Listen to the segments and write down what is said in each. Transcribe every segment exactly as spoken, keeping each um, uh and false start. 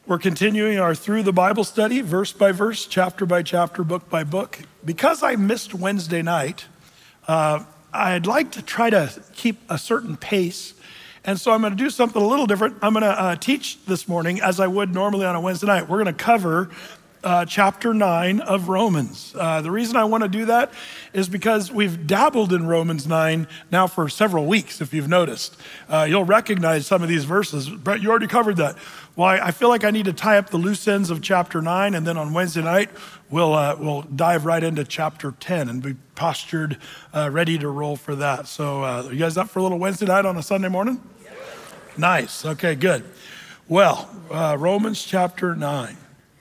We're continuing our Through the Bible study, verse by verse, chapter by chapter, book by book. Because I missed Wednesday night, uh, I'd like to try to keep a certain pace. And so I'm gonna do something a little different. I'm gonna uh, teach this morning as I would normally on a Wednesday night. We're gonna cover uh, chapter nine of Romans. Uh, the reason I wanna do that is because we've dabbled in Romans nine now for several weeks, if you've noticed. Uh, you'll recognize some of these verses. Brett, you already covered that. Well, I feel like I need to tie up the loose ends of chapter nine, and then on Wednesday night, we'll uh, we'll dive right into chapter ten and be postured, uh, ready to roll for that. So uh, you guys up for a little Wednesday night on a Sunday morning? Yes. Nice, okay, good. Well, uh, Romans chapter nine.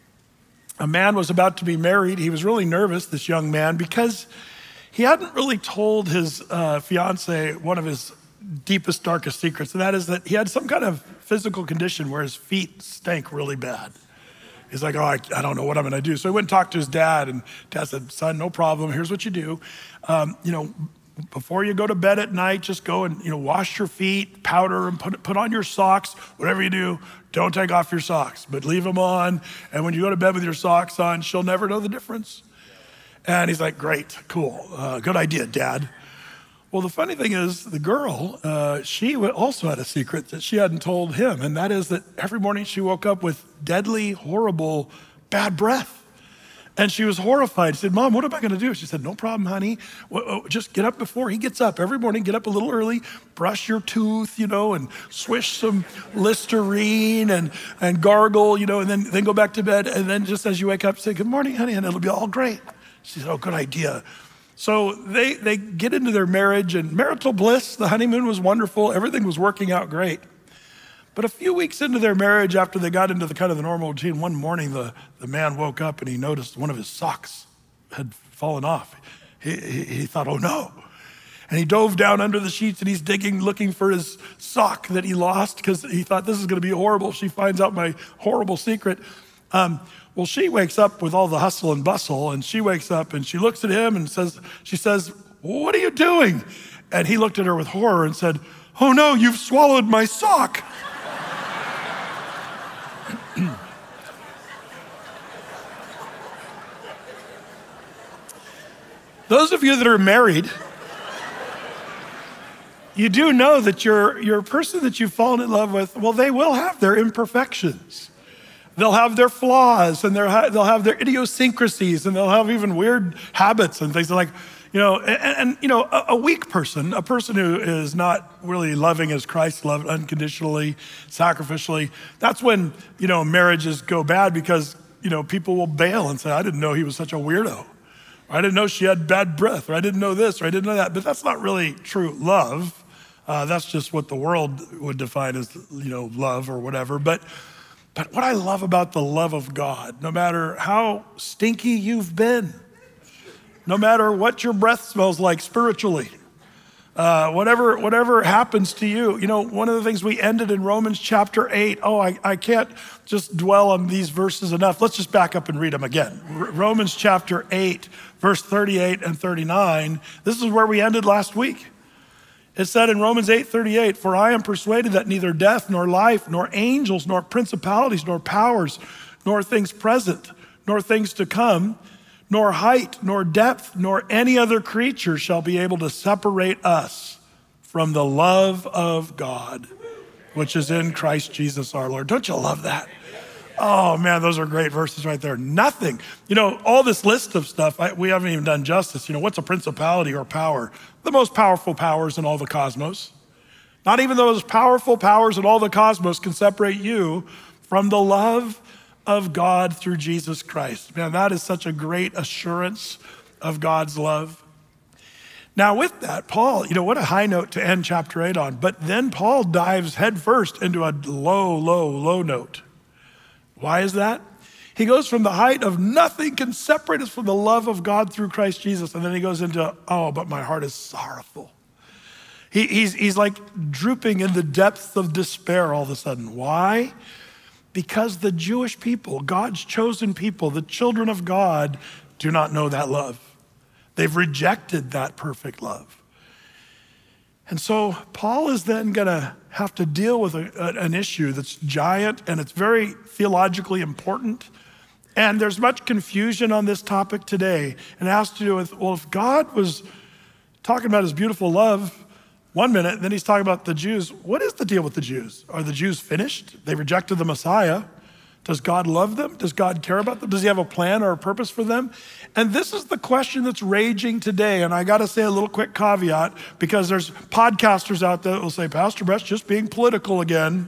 A man was about to be married. He was really nervous, this young man, because he hadn't really told his uh, fiance one of his deepest, darkest secrets, and that is that he had some kind of physical condition where his feet stank really bad. He's like, oh, I, I don't know what I'm gonna do. So he went and talked to his dad, and dad said, son, no problem, here's what you do. Um, you know, before you go to bed at night, just go and, you know, wash your feet, powder, and put, put on your socks. Whatever you do, don't take off your socks, but leave them on. And when you go to bed with your socks on, she'll never know the difference. And he's like, great, cool, uh, good idea, Dad. Well, the funny thing is, the girl, uh, she also had a secret that she hadn't told him, and that is that every morning she woke up with deadly, horrible, bad breath. And she was horrified. She said, Mom, what am I gonna do? She said, no problem, honey. Just get up before he gets up. Every morning, get up a little early, brush your tooth, you know, and swish some Listerine and, and gargle, you know, and then, then go back to bed. And then just as you wake up, say, good morning, honey, and it'll be all great. She said, oh, good idea. So they, they get into their marriage, and marital bliss, the honeymoon was wonderful. Everything was working out great. But a few weeks into their marriage, after they got into the kind of the normal routine, one morning the, the man woke up and he noticed one of his socks had fallen off. He, he, he thought, oh no. And he dove down under the sheets and he's digging, looking for his sock that he lost because he thought this is gonna be horrible. She finds out my horrible secret. Um, Well, she wakes up with all the hustle and bustle, and she wakes up and she looks at him and says, she says, what are you doing? And he looked at her with horror and said, oh no, you've swallowed my sock. Those of you that are married, you do know that your, your person that you've fallen in love with, well, they will have their imperfections. They'll have their flaws, and they'll have their idiosyncrasies, and they'll have even weird habits and things like, you know, and, and you know, a, a weak person, a person who is not really loving as Christ loved, unconditionally, sacrificially, that's when, you know, marriages go bad because, you know, people will bail and say, I didn't know he was such a weirdo. Or, I didn't know she had bad breath, or I didn't know this, or I didn't know that. But that's not really true love. Uh, that's just what the world would define as, you know, love or whatever. But But what I love about the love of God, no matter how stinky you've been, no matter what your breath smells like spiritually, uh, whatever whatever happens to you, you know, one of the things we ended in Romans chapter eight, oh, I, I can't just dwell on these verses enough. Let's just back up and read them again. R- Romans chapter eight, verse thirty-eight and thirty-nine, this is where we ended last week. It said in Romans eight thirty-eight, for I am persuaded that neither death, nor life, nor angels, nor principalities, nor powers, nor things present, nor things to come, nor height, nor depth, nor any other creature shall be able to separate us from the love of God, which is in Christ Jesus our Lord. Don't you love that? Oh man, those are great verses right there. Nothing, you know, all this list of stuff, I, we haven't even done justice. You know, what's a principality or power? The most powerful powers in all the cosmos. Not even those powerful powers in all the cosmos can separate you from the love of God through Jesus Christ. Man, that is such a great assurance of God's love. Now with that, Paul, you know, what a high note to end chapter eight on, but then Paul dives headfirst into a low, low, low note. Why is that? He goes from the height of nothing can separate us from the love of God through Christ Jesus. And then he goes into, oh, but my heart is sorrowful. He, he's, he's like drooping in the depths of despair all of a sudden. Why? Because the Jewish people, God's chosen people, the children of God, do not know that love. They've rejected that perfect love. And so Paul is then going to have to deal with a, a, an issue that's giant and it's very theologically important. And there's much confusion on this topic today. And it has to do with, well, if God was talking about his beautiful love one minute, and then he's talking about the Jews, what is the deal with the Jews? Are the Jews finished? They rejected the Messiah. Does God love them? Does God care about them? Does he have a plan or a purpose for them? And this is the question that's raging today. And I got to say a little quick caveat, because there's podcasters out there that will say, Pastor Brett's just being political again.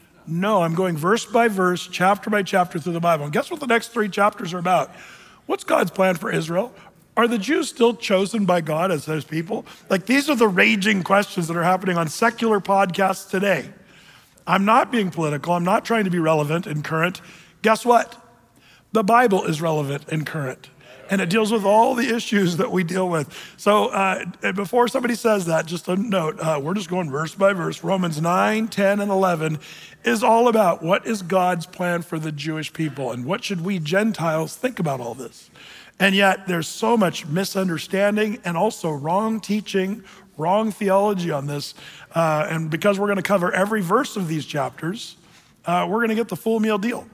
No, I'm going verse by verse, chapter by chapter through the Bible. And guess what the next three chapters are about? What's God's plan for Israel? Are the Jews still chosen by God as his people? Like, these are the raging questions that are happening on secular podcasts today. I'm not being political. I'm not trying to be relevant and current. Guess what? The Bible is relevant and current, and it deals with all the issues that we deal with. So uh, before somebody says that, just a note, uh, we're just going verse by verse. Romans nine, ten, and eleven is all about what is God's plan for the Jewish people, and what should we Gentiles think about all this? And yet there's so much misunderstanding and also wrong teaching, wrong theology on this. Uh, and because we're going to cover every verse of these chapters, uh, we're going to get the full meal deal.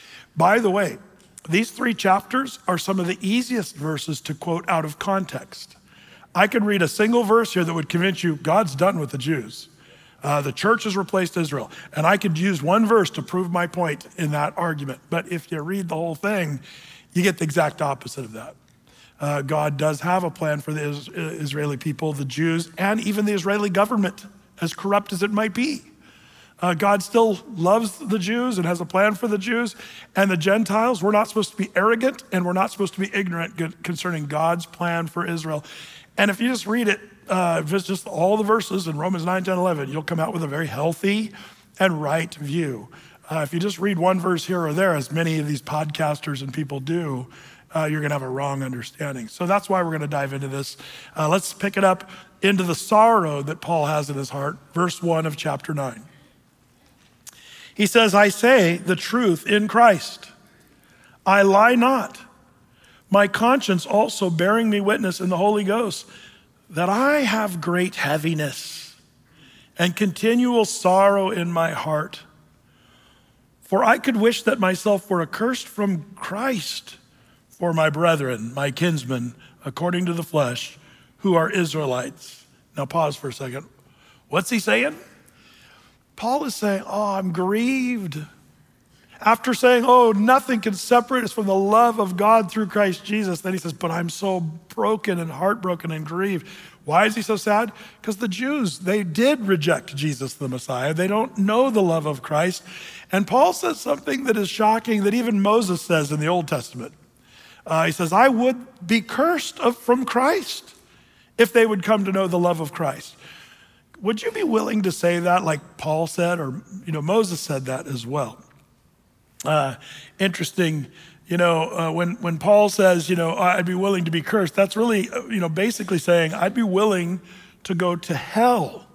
By the way, these three chapters are some of the easiest verses to quote out of context. I could read a single verse here that would convince you God's done with the Jews. Uh, the church has replaced Israel. And I could use one verse to prove my point in that argument. But if you read the whole thing, you get the exact opposite of that. Uh, God does have a plan for the Is- Israeli people, the Jews, and even the Israeli government, as corrupt as it might be. Uh, God still loves the Jews and has a plan for the Jews. And the Gentiles, we're not supposed to be arrogant and we're not supposed to be ignorant concerning God's plan for Israel. And if you just read it, uh, if it's just all the verses in Romans nine, ten, eleven, you'll come out with a very healthy and right view. Uh, if you just read one verse here or there, as many of these podcasters and people do, uh, you're going to have a wrong understanding. So that's why we're going to dive into this. Uh, let's pick it up into the sorrow that Paul has in his heart, verse one of chapter nine. He says, I say the truth in Christ. I lie not. My conscience also bearing me witness in the Holy Ghost that I have great heaviness and continual sorrow in my heart. For I could wish that myself were accursed from Christ for my brethren, my kinsmen, according to the flesh, who are Israelites. Now pause for a second. What's he saying? Paul is saying, oh, I'm grieved. After saying, oh, nothing can separate us from the love of God through Christ Jesus. Then he says, but I'm so broken and heartbroken and grieved. Why is he so sad? Because the Jews, they did reject Jesus the Messiah. They don't know the love of Christ. And Paul says something that is shocking that even Moses says in the Old Testament. Uh, he says, I would be cursed of, from Christ if they would come to know the love of Christ. Would you be willing to say that like Paul said, or, you know, Moses said that as well? Uh, interesting, you know, uh, when, when Paul says, you know, I'd be willing to be cursed, that's really, you know, basically saying I'd be willing to go to hell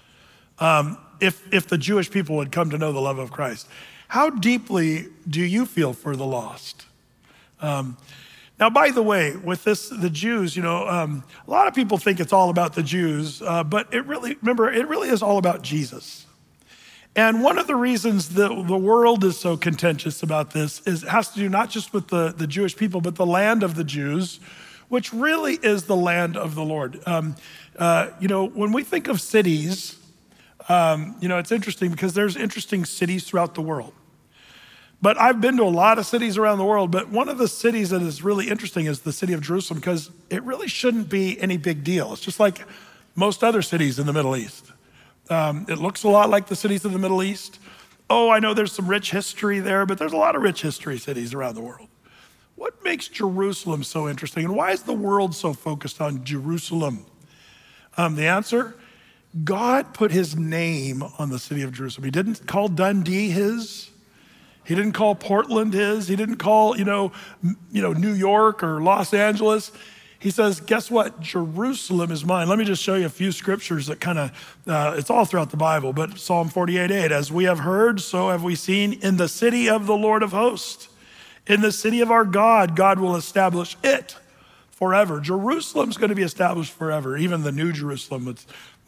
um, if, if the Jewish people would come to know the love of Christ. How deeply do you feel for the lost? Um, Now, by the way, with this, the Jews, you know, um, a lot of people think it's all about the Jews, uh, but it really, remember, it really is all about Jesus. And one of the reasons that the world is so contentious about this is it has to do not just with the, the Jewish people, but the land of the Jews, which really is the land of the Lord. Um, uh, you know, when we think of cities, um, you know, it's interesting because there's interesting cities throughout the world. But I've been to a lot of cities around the world, but one of the cities that is really interesting is the city of Jerusalem, because it really shouldn't be any big deal. It's just like most other cities in the Middle East. Um, it looks a lot like the cities of the Middle East. Oh, I know there's some rich history there, but there's a lot of rich history cities around the world. What makes Jerusalem so interesting, and why is the world so focused on Jerusalem? Um, the answer, God put his name on the city of Jerusalem. He didn't call Dundee his. He didn't call Portland his. He didn't call, you know, you know, New York or Los Angeles. He says, guess what? Jerusalem is mine. Let me just show you a few scriptures that kind of, uh, it's all throughout the Bible, but Psalm forty-eight eight, as we have heard, so have we seen in the city of the Lord of hosts. In the city of our God, God will establish it forever. Jerusalem's going to be established forever. Even the New Jerusalem,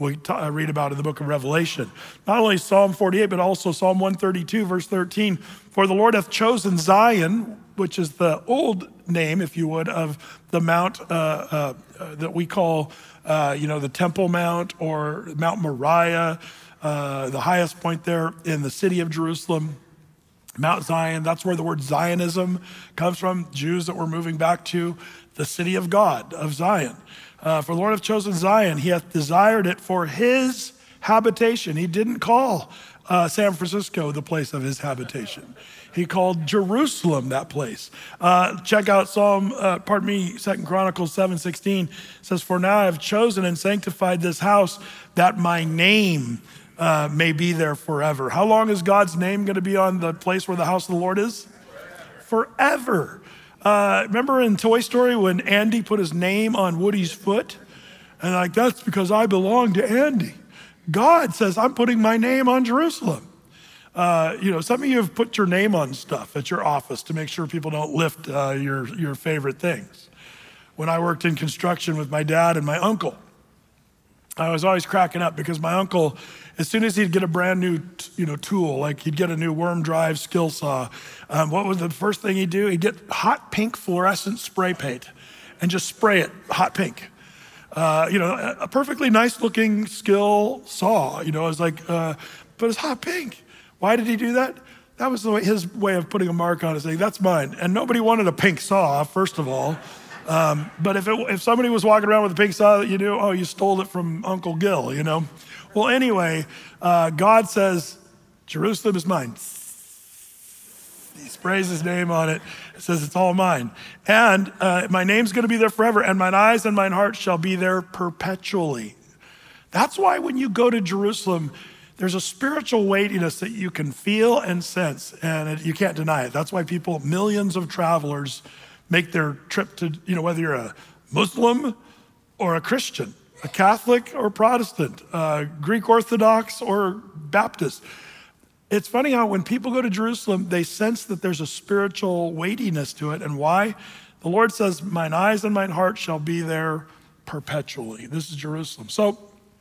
we ta- read about in the book of Revelation. Not only Psalm forty-eight, but also Psalm one thirty-two, verse thirteen. For the Lord hath chosen Zion, which is the old name, if you would, of the mount uh, uh, uh, that we call, uh, you know, the Temple Mount or Mount Moriah, uh, the highest point there in the city of Jerusalem. Mount Zion, that's where the word Zionism comes from, Jews that were moving back to the city of God, of Zion. Uh, for the Lord hath chosen Zion, he hath desired it for his habitation. He didn't call uh, San Francisco the place of his habitation. He called Jerusalem that place. Uh, check out Psalm, uh, pardon me, Second Chronicles seven sixteen. It says, for now I have chosen and sanctified this house that my name Uh, may be there forever. How long is God's name going to be on the place where the house of the Lord is? Forever. Forever. Uh, remember in Toy Story when Andy put his name on Woody's foot? And like, that's because I belong to Andy. God says, I'm putting my name on Jerusalem. Uh, you know, some of you have put your name on stuff at your office to make sure people don't lift uh, your, your favorite things. When I worked in construction with my dad and my uncle, I was always cracking up because my uncle, as soon as he'd get a brand new, you know, tool, like he'd get a new worm drive skill saw, um, what was the first thing he'd do? He'd get hot pink fluorescent spray paint and just spray it hot pink. Uh, you know, a perfectly nice looking skill saw, you know, it was like, uh, but it's hot pink. Why did he do that? That was the way, his way of putting a mark on it, saying, that's mine. And nobody wanted a pink saw, first of all. Um, but if it, if somebody was walking around with a pink saw that you knew, oh, you stole it from Uncle Gil, you know? Well, anyway, uh, God says, Jerusalem is mine. He sprays his name on it. It says it's all mine. And uh, my name's going to be there forever, and mine eyes and mine heart shall be there perpetually. That's why when you go to Jerusalem, there's a spiritual weightiness that you can feel and sense, and it, you can't deny it. That's why people, millions of travelers, make their trip to, you know, whether you're a Muslim or a Christian, a Catholic or Protestant, uh, Greek Orthodox or Baptist. It's funny how when people go to Jerusalem, they sense that there's a spiritual weightiness to it. And why? The Lord says, mine eyes and mine heart shall be there perpetually. This is Jerusalem. So,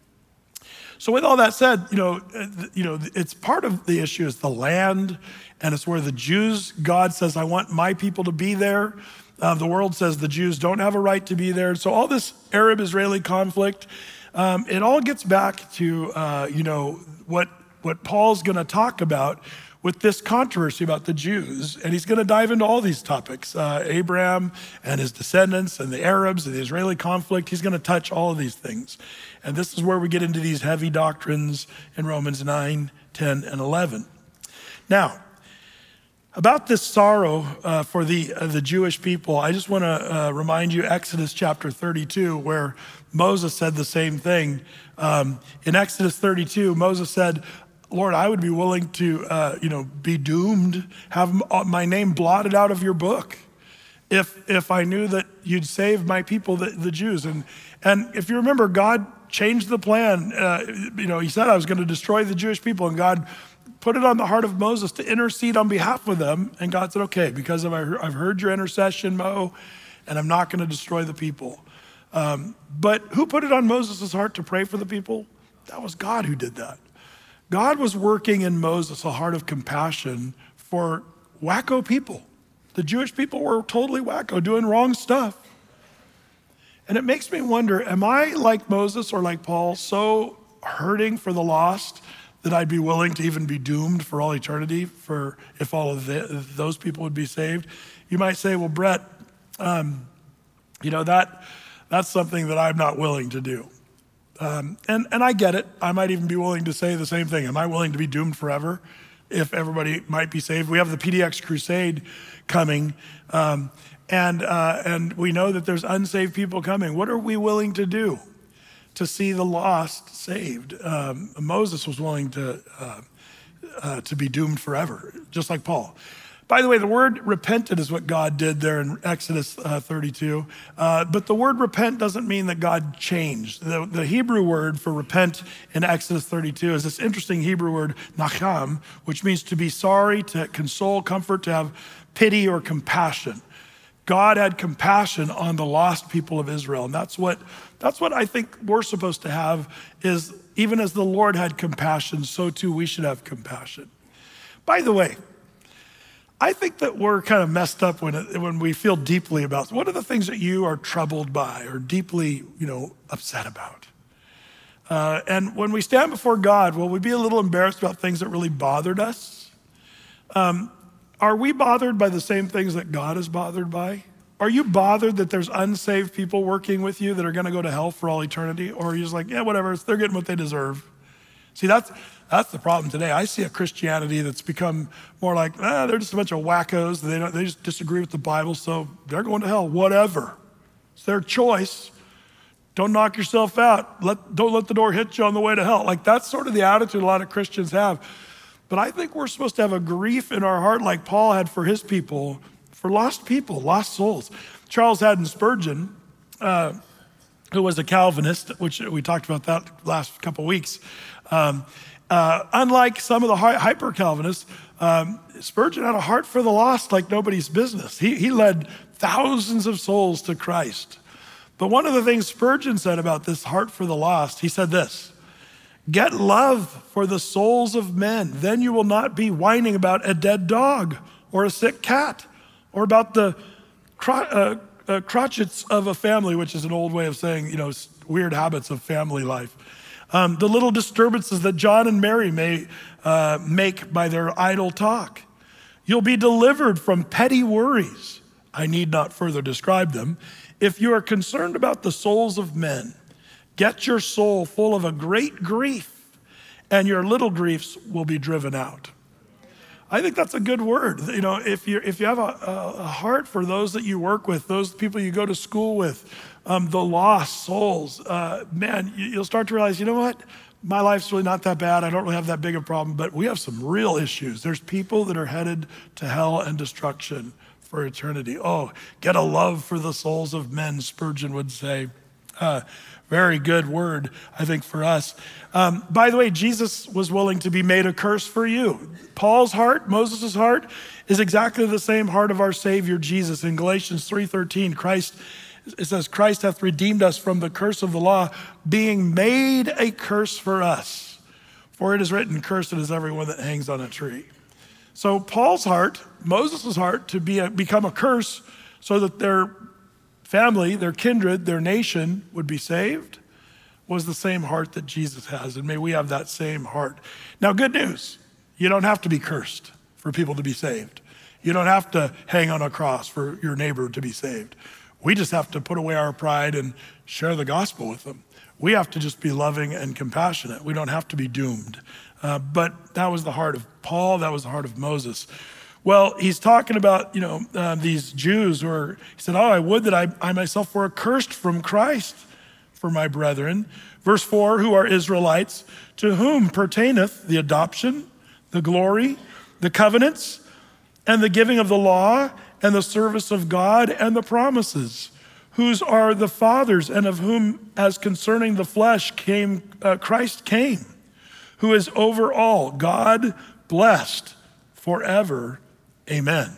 so with all that said, you know, you know, it's part of the issue is the land, and it's where the Jews, God says, I want my people to be there. Uh, the world says the Jews don't have a right to be there. So all this Arab-Israeli conflict, um, it all gets back to, uh, you know, what, what Paul's gonna talk about with this controversy about the Jews. And he's gonna dive into all these topics, uh, Abraham and his descendants and the Arabs and the Israeli conflict. He's gonna touch all of these things. And this is where we get into these heavy doctrines in Romans nine, ten, and eleven. Now, about this sorrow uh, for the uh, the Jewish people, I just want to uh, remind you Exodus chapter thirty-two, where Moses said the same thing. Um, in Exodus thirty-two, Moses said, Lord, I would be willing to, uh, you know, be doomed, have my name blotted out of your book, if if I knew that you'd save my people, the, the Jews. And and if you remember, God changed the plan. Uh, you know, he said I was going to destroy the Jewish people, and God put it on the heart of Moses to intercede on behalf of them. And God said, okay, because of our, I've heard your intercession, Mo, and I'm not going to destroy the people. Um, but who put it on Moses' heart to pray for the people? That was God who did that. God was working in Moses a heart of compassion for wacko people. The Jewish people were totally wacko, doing wrong stuff. And it makes me wonder, am I like Moses or like Paul, so hurting for the lost that I'd be willing to even be doomed for all eternity for if all of the, if those people would be saved? You might say, well, Brett, um, you know, that that's something that I'm not willing to do. Um, and, and I get it. I might even be willing to say the same thing. Am I willing to be doomed forever if everybody might be saved? We have the P D X Crusade coming, um, and, uh, and we know that there's unsaved people coming. What are we willing to do to see the lost saved? Um, Moses was willing to, uh, uh, to be doomed forever, just like Paul. By the way, the word repented is what God did there in Exodus uh, thirty-two. Uh, but the word repent doesn't mean that God changed. The, the Hebrew word for repent in Exodus thirty-two is this interesting Hebrew word, nacham, which means to be sorry, to console, comfort, to have pity or compassion. God had compassion on the lost people of Israel. And that's what, that's what I think we're supposed to have is even as the Lord had compassion, so too we should have compassion. By the way, I think that we're kind of messed up when, it, when we feel deeply about, what are the things that you are troubled by or deeply, you know, upset about? Uh, and when we stand before God, will we be a little embarrassed about things that really bothered us? Um, are we bothered by the same things that God is bothered by? Are you bothered that there's unsaved people working with you that are gonna go to hell for all eternity? Or are you just like, yeah, whatever, they're getting what they deserve? See, that's that's the problem today. I see a Christianity that's become more like, ah, they're just a bunch of wackos. They don't, they just disagree with the Bible, so they're going to hell, whatever. It's their choice. Don't knock yourself out. Let, don't let the door hit you on the way to hell. Like that's sort of the attitude a lot of Christians have. But I think we're supposed to have a grief in our heart like Paul had for his people, for lost people, lost souls. Charles Haddon Spurgeon, uh, who was a Calvinist, which we talked about that last couple weeks. Um, uh, unlike some of the hyper-Calvinists, um, Spurgeon had a heart for the lost like nobody's business. He, he led thousands of souls to Christ. But one of the things Spurgeon said about this heart for the lost, he said this, get love for the souls of men, then you will not be whining about a dead dog or a sick cat or about the cro- uh, uh, crotchets of a family, which is an old way of saying, you know, weird habits of family life. Um, the little disturbances that John and Mary may uh, make by their idle talk. You'll be delivered from petty worries. I need not further describe them. If you are concerned about the souls of men, get your soul full of a great grief, and your little griefs will be driven out. I think that's a good word. You know, if you if you have a, a heart for those that you work with, those people you go to school with, um, the lost souls, uh, man, you, you'll start to realize, you know what? My life's really not that bad. I don't really have that big a problem, but we have some real issues. There's people that are headed to hell and destruction for eternity. Oh, get a love for the souls of men, Spurgeon would say. Uh, very good word, I think, for us. Um, by the way, Jesus was willing to be made a curse for you. Paul's heart, Moses' heart, is exactly the same heart of our Savior, Jesus. In Galatians three thirteen, Christ, it says, Christ hath redeemed us from the curse of the law, being made a curse for us. For it is written, cursed is everyone that hangs on a tree. So Paul's heart, Moses' heart, to be a, become a curse so that their family, their kindred, their nation would be saved, was the same heart that Jesus has. And may we have that same heart. Now, good news, you don't have to be cursed for people to be saved. You don't have to hang on a cross for your neighbor to be saved. We just have to put away our pride and share the gospel with them. We have to just be loving and compassionate. We don't have to be doomed. Uh, but that was the heart of Paul. That was the heart of Moses. Well, he's talking about, you know, uh, these Jews who are, he said, oh, I would that I, I myself were accursed from Christ for my brethren. Verse four, who are Israelites, to whom pertaineth the adoption, the glory, the covenants, and the giving of the law, and the service of God, and the promises, whose are the fathers, and of whom, as concerning the flesh, came uh, Christ came, who is over all, God blessed forever. Amen.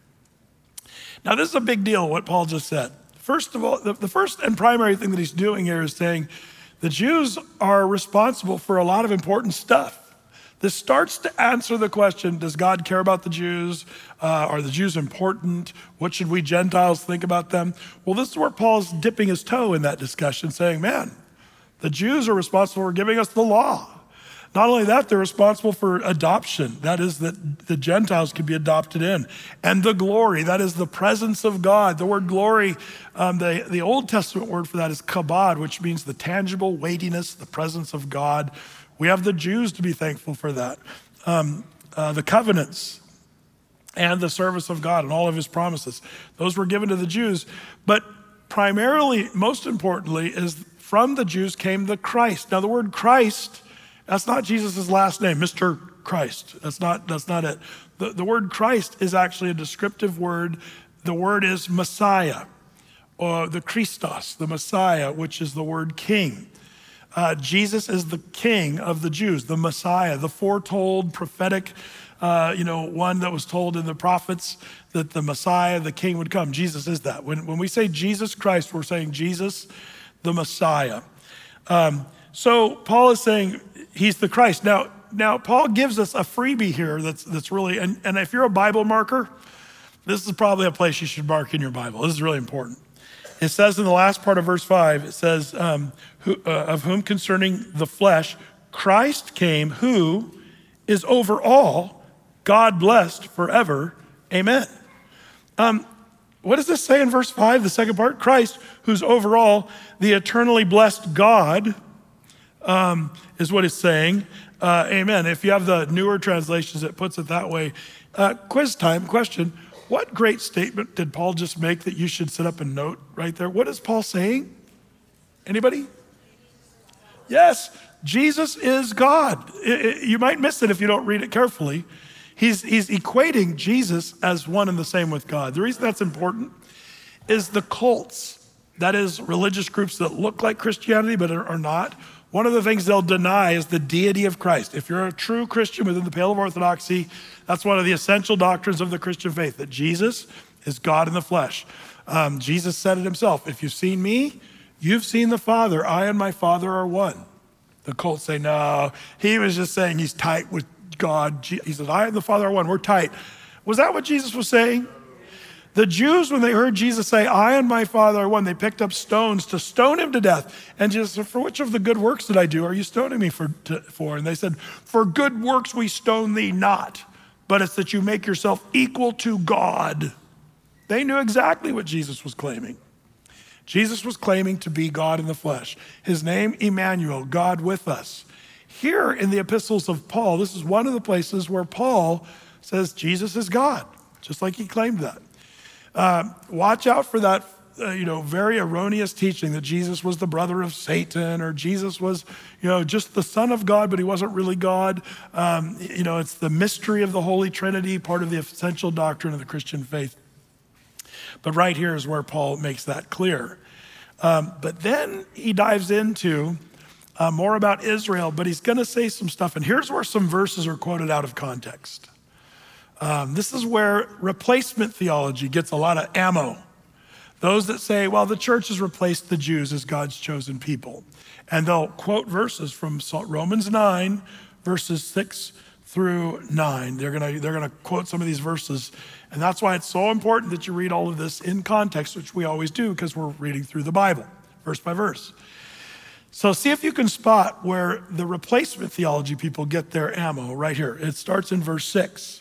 Now, this is a big deal, what Paul just said. First of all, the, the first and primary thing that he's doing here is saying the Jews are responsible for a lot of important stuff. This starts to answer the question, does God care about the Jews? Uh, are the Jews important? What should we Gentiles think about them? Well, this is where Paul's dipping his toe in that discussion, saying, man, the Jews are responsible for giving us the law. Not only that, they're responsible for adoption. That is that the Gentiles can be adopted in. And the glory, that is the presence of God. The word glory, um, the, the Old Testament word for that is kabod, which means the tangible weightiness, the presence of God. We have the Jews to be thankful for that. Um, uh, the covenants and the service of God and all of his promises. Those were given to the Jews. But primarily, most importantly, is from the Jews came the Christ. Now the word Christ, that's not Jesus' last name, Mister Christ. That's not, that's not it. The, the word Christ is actually a descriptive word. The word is Messiah, or the Christos, the Messiah, which is the word king. Uh, Jesus is the king of the Jews, the Messiah, the foretold prophetic uh, you know, one that was told in the prophets that the Messiah, the King would come. Jesus is that. When, when we say Jesus Christ, we're saying Jesus, the Messiah. Um, so Paul is saying he's the Christ. Now, now Paul gives us a freebie here that's that's really, and, and if you're a Bible marker, this is probably a place you should mark in your Bible. This is really important. It says in the last part of verse five, it says, um, who, uh, of whom concerning the flesh, Christ came, who is over all, God blessed forever. Amen. Um, what does this say in verse five, the second part? Christ, who's over all, the eternally blessed God, um, is what it's saying. Uh, amen. If you have the newer translations, it puts it that way. Uh, quiz time, question. What great statement did Paul just make that you should sit up and note right there? What is Paul saying? Anybody? Yes, Jesus is God. It, it, you might miss it if you don't read it carefully. He's, he's equating Jesus as one and the same with God. The reason that's important is the cults, that is religious groups that look like Christianity but are, are not. One of the things they'll deny is the deity of Christ. If you're a true Christian within the pale of orthodoxy, that's one of the essential doctrines of the Christian faith, that Jesus is God in the flesh. Um, Jesus said it himself, if you've seen me, you've seen the Father. I and my Father are one. The cults say, no, he was just saying he's tight with God. He says, I and the Father are one, we're tight. Was that what Jesus was saying? The Jews, when they heard Jesus say, I and my Father are one, they picked up stones to stone him to death. And Jesus said, for which of the good works did I do? Are you stoning me for? To, for? And they said, for good works we stone thee not, but it's that you make yourself equal to God. They knew exactly what Jesus was claiming. Jesus was claiming to be God in the flesh. His name, Emmanuel, God with us. Here in the epistles of Paul, this is one of the places where Paul says Jesus is God, just like he claimed that. Uh, watch out for that, uh, you know, very erroneous teaching that Jesus was the brother of Satan, or Jesus was, you know, just the Son of God, but he wasn't really God. Um, you know, it's the mystery of the Holy Trinity, part of the essential doctrine of the Christian faith. But right here is where Paul makes that clear. Um, but then he dives into uh, more about Israel, but he's going to say some stuff. And here's where some verses are quoted out of context. Um, this is where replacement theology gets a lot of ammo. Those that say, well, the church has replaced the Jews as God's chosen people. And they'll quote verses from Romans nine, verses six through nine. They're gonna, they're gonna quote some of these verses. And that's why it's so important that you read all of this in context, which we always do because we're reading through the Bible, verse by verse. So see if you can spot where the replacement theology people get their ammo right here. It starts in verse six.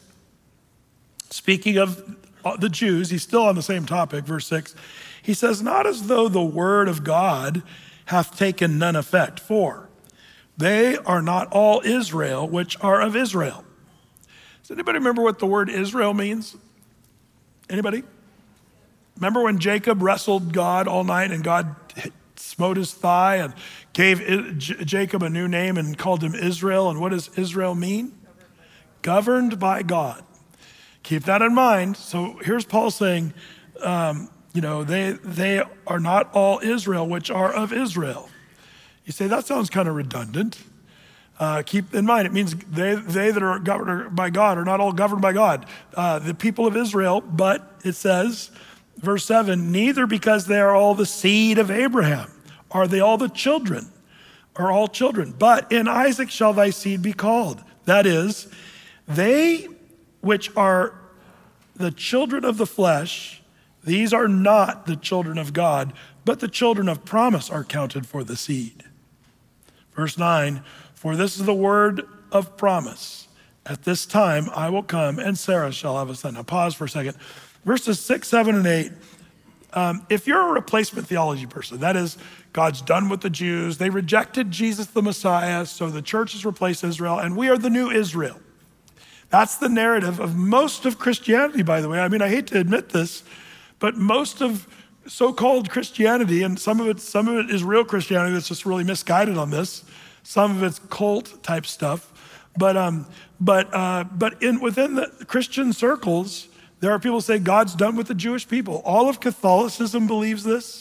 Speaking of the Jews, he's still on the same topic, verse six. He says, not as though the word of God hath taken none effect, for they are not all Israel which are of Israel. Does anybody remember what the word Israel means? Anybody? Remember when Jacob wrestled God all night and God smote his thigh and gave Jacob a new name and called him Israel? And what does Israel mean? Governed by God. Keep that in mind. So here's Paul saying, um, you know, they they are not all Israel, which are of Israel. You say, that sounds kind of redundant. Uh, keep in mind, it means they, they that are governed by God are not all governed by God. Uh, the people of Israel, but it says, verse seven, neither because they are all the seed of Abraham are they all the children, are all children. But in Isaac shall thy seed be called. That is, they which are the children of the flesh, these are not the children of God, but the children of promise are counted for the seed. Verse nine, for this is the word of promise. At this time I will come and Sarah shall have a son. Now pause for a second. Verses six, seven, and eight. Um, if you're a replacement theology person, that is, God's done with the Jews. They rejected Jesus the Messiah, so the church has replaced Israel, and we are the new Israel. That's the narrative of most of Christianity, by the way. I mean, I hate to admit this, but most of so-called Christianity, and some of it, some of it is real Christianity that's just really misguided on this. Some of it's cult type stuff, but um, but uh, but in within the Christian circles, there are people who say God's done with the Jewish people. All of Catholicism believes this.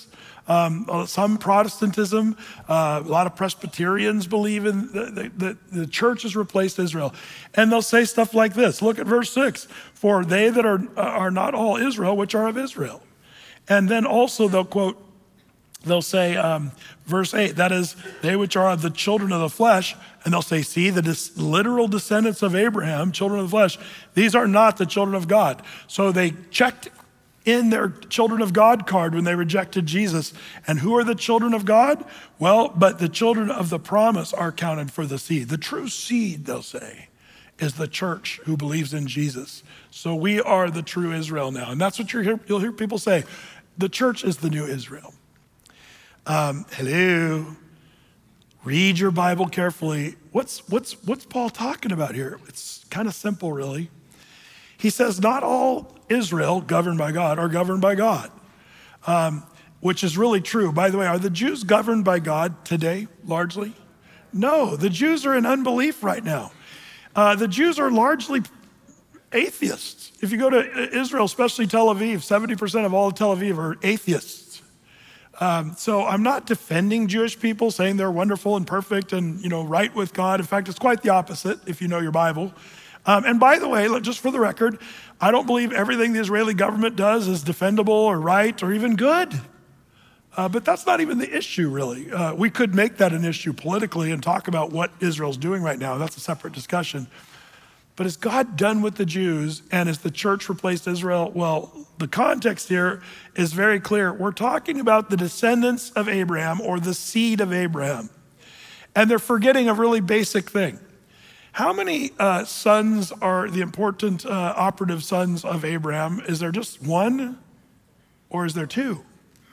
Um, some Protestantism, uh, a lot of Presbyterians believe in the, the, the church has replaced Israel. And they'll say stuff like this. Look at verse six. For they that are, are not all Israel, which are of Israel. And then also they'll quote, they'll say, um, verse eight, that is, they which are of the children of the flesh. And they'll say, see, the dis- literal descendants of Abraham, children of the flesh, these are not the children of God. So they checked in their children of God card when they rejected Jesus. And who are the children of God? Well, but the children of the promise are counted for the seed. The true seed, they'll say, is the church who believes in Jesus. So we are the true Israel now. And that's what you're hear, you'll hear people say. The church is the new Israel. Um, hello. Read your Bible carefully. What's, what's, what's Paul talking about here? It's kind of simple, really. He says, not all Israel governed by God are governed by God, um, which is really true. By the way, are the Jews governed by God today, largely? No, the Jews are in unbelief right now. Uh, the Jews are largely atheists. If you go to Israel, especially Tel Aviv, seventy percent of all of Tel Aviv are atheists. Um, so I'm not defending Jewish people, saying they're wonderful and perfect and, you know, right with God. In fact, it's quite the opposite if you know your Bible. Um, and by the way, just for the record, I don't believe everything the Israeli government does is defendable or right or even good. Uh, but that's not even the issue, really. Uh, we could make that an issue politically and talk about what Israel's doing right now. That's a separate discussion. But is God done with the Jews and has the church replaced Israel? Well, the context here is very clear. We're talking about the descendants of Abraham or the seed of Abraham. And they're forgetting a really basic thing. How many uh, sons are the important uh, operative sons of Abraham? Is there just one or is there two?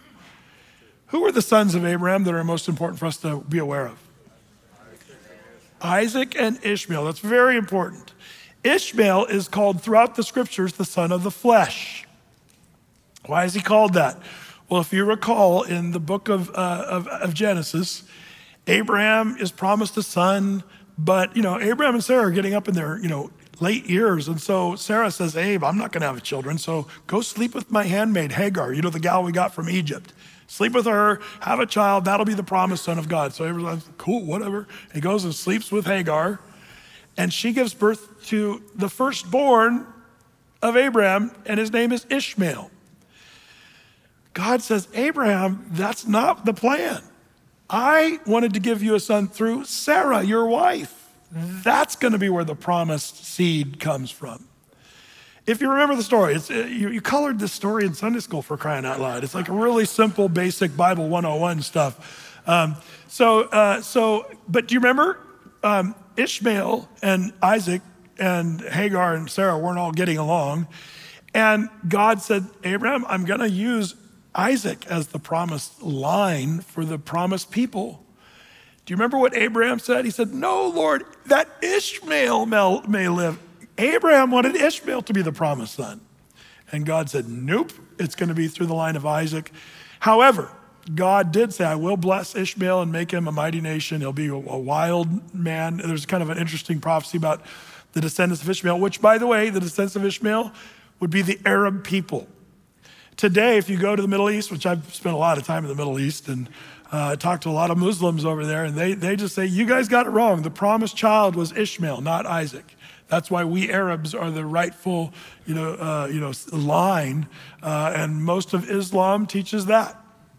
Who are the sons of Abraham that are most important for us to be aware of? Isaac and Ishmael. That's very important. Ishmael is called throughout the scriptures the son of the flesh. Why is he called that? Well, if you recall in the book of, uh, of, of Genesis, Abraham is promised a son. But, you know, Abraham and Sarah are getting up in their, you know, late years. And so Sarah says, Abe, I'm not going to have children. So go sleep with my handmaid, Hagar, you know, the gal we got from Egypt. Sleep with her, have a child. That'll be the promised son of God. So Abraham's like, cool, whatever. He goes and sleeps with Hagar. And she gives birth to the firstborn of Abraham. And his name is Ishmael. God says, Abraham, that's not the plan. I wanted to give you a son through Sarah, your wife. That's going to be where the promised seed comes from. If you remember the story, it's, you, you colored this story in Sunday school for crying out loud. It's like a really simple, basic Bible one oh one stuff. Um, so, uh, so, but do you remember um, Ishmael and Isaac and Hagar and Sarah weren't all getting along. And God said, Abraham, I'm going to use Isaac as the promised line for the promised people. Do you remember what Abraham said? He said, no, Lord, that Ishmael may live. Abraham wanted Ishmael to be the promised son. And God said, nope, it's going to be through the line of Isaac. However, God did say, I will bless Ishmael and make him a mighty nation. He'll be a, a wild man. There's kind of an interesting prophecy about the descendants of Ishmael, which, by the way, the descendants of Ishmael would be the Arab people. Today, if you go to the Middle East, which I've spent a lot of time in the Middle East and uh, talked to a lot of Muslims over there, and they, they just say, you guys got it wrong. The promised child was Ishmael, not Isaac. That's why we Arabs are the rightful, you know, uh, you know, line, uh, and most of Islam teaches that.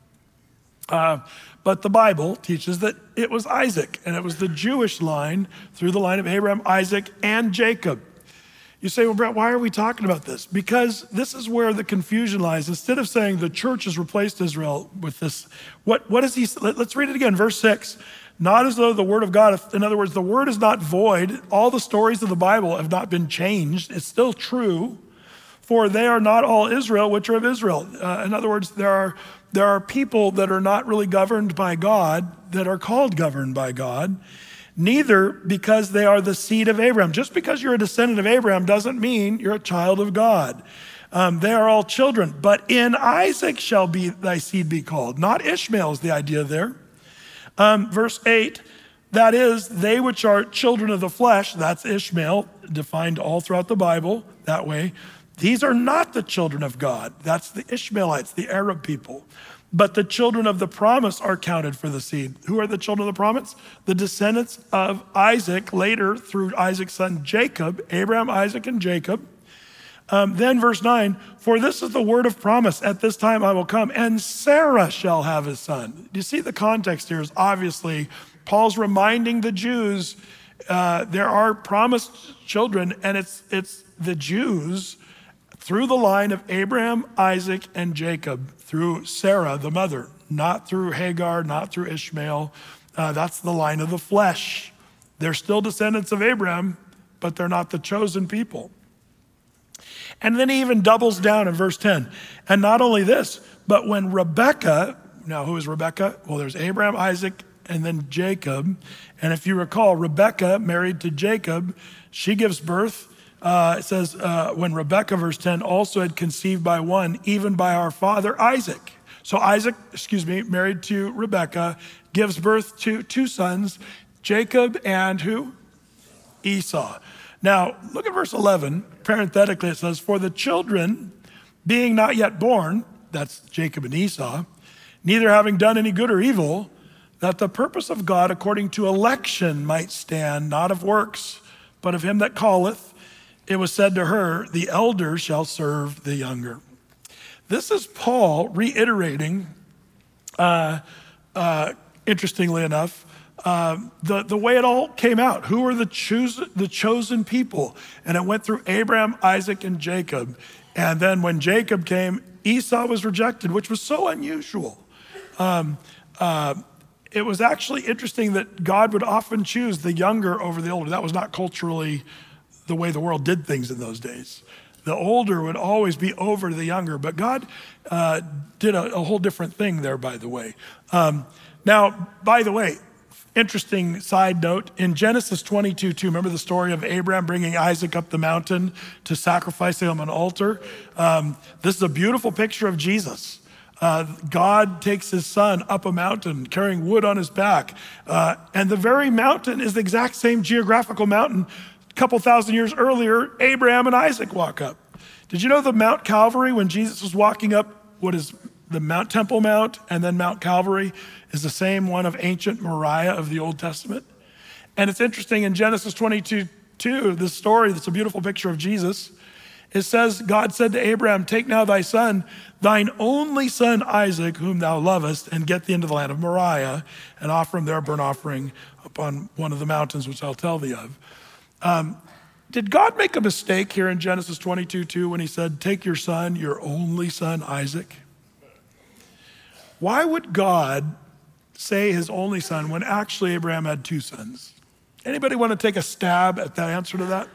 Uh, but the Bible teaches that it was Isaac, and it was the Jewish line through the line of Abraham, Isaac, and Jacob. You say, well, Brett, why are we talking about this? Because this is where the confusion lies. Instead of saying the church has replaced Israel with this, what, what is he, let, let's read it again, verse six. Not as though the word of God, in other words, the word is not void. All the stories of the Bible have not been changed. It's still true. For they are not all Israel, which are of Israel. Uh, in other words, there are, there are people that are not really governed by God that are called governed by God. Neither because they are the seed of Abraham. Just because you're a descendant of Abraham doesn't mean you're a child of God. Um, they are all children. But in Isaac shall be thy seed be called. Not Ishmael is the idea there. Um, verse eight, that is, they which are children of the flesh, that's Ishmael, defined all throughout the Bible that way. These are not the children of God. That's the Ishmaelites, the Arab people. but the children of the promise are counted for the seed. Who are the children of the promise? The descendants of Isaac, later through Isaac's son Jacob, Abraham, Isaac, and Jacob. Um, then verse nine, for this is the word of promise, at this time I will come, and Sarah shall have a son. Do you see the context here is obviously Paul's reminding the Jews uh, there are promised children, and it's it's the Jews through the line of Abraham, Isaac, and Jacob, through Sarah, the mother, not through Hagar, not through Ishmael. Uh, that's the line of the flesh. They're still descendants of Abraham, but they're not the chosen people. And then he even doubles down in verse ten. And not only this, but when Rebekah, now who is Rebekah? Well, there's Abraham, Isaac, and then Jacob. And if you recall, Rebekah married to Jacob, she gives birth. Uh, it says, uh, when Rebekah, verse ten, also had conceived by one, even by our father Isaac. So Isaac, excuse me, married to Rebekah, gives birth to two sons, Jacob and who? Esau. Now, look at verse eleven. Parenthetically, it says, for the children being not yet born, that's Jacob and Esau, neither having done any good or evil, that the purpose of God according to election might stand, not of works, but of him that calleth. It was said to her, the elder shall serve the younger. This is Paul reiterating, uh, uh, interestingly enough, uh, the, the way it all came out. Who are the, choos- the chosen people? And it went through Abraham, Isaac, and Jacob. And then when Jacob came, Esau was rejected, which was so unusual. Um, uh, it was actually interesting that God would often choose the younger over the older. That was not culturally the way the world did things in those days. The older would always be over the younger, but God uh, did a, a whole different thing there, by the way. Um, now, by the way, interesting side note, in Genesis twenty-two two, remember the story of Abraham bringing Isaac up the mountain to sacrifice him on an altar? Um, this is a beautiful picture of Jesus. Uh, God takes his son up a mountain, carrying wood on his back. Uh, and the very mountain is the exact same geographical mountain. A couple thousand years earlier, Abraham and Isaac walk up. Did you know the Mount Calvary, when Jesus was walking up, what is the Mount Temple Mount and then Mount Calvary, is the same one of ancient Moriah of the Old Testament? And it's interesting, in Genesis twenty-two two, this story that's a beautiful picture of Jesus, it says, God said to Abraham, take now thy son, thine only son Isaac, whom thou lovest, and get thee into the land of Moriah, and offer him there a burnt offering upon one of the mountains, which I'll tell thee of. Um, did God make a mistake here in Genesis twenty-two two when he said, take your son, your only son Isaac? Why would God say his only son when actually Abraham had two sons? Anybody want to take a stab at the answer to that?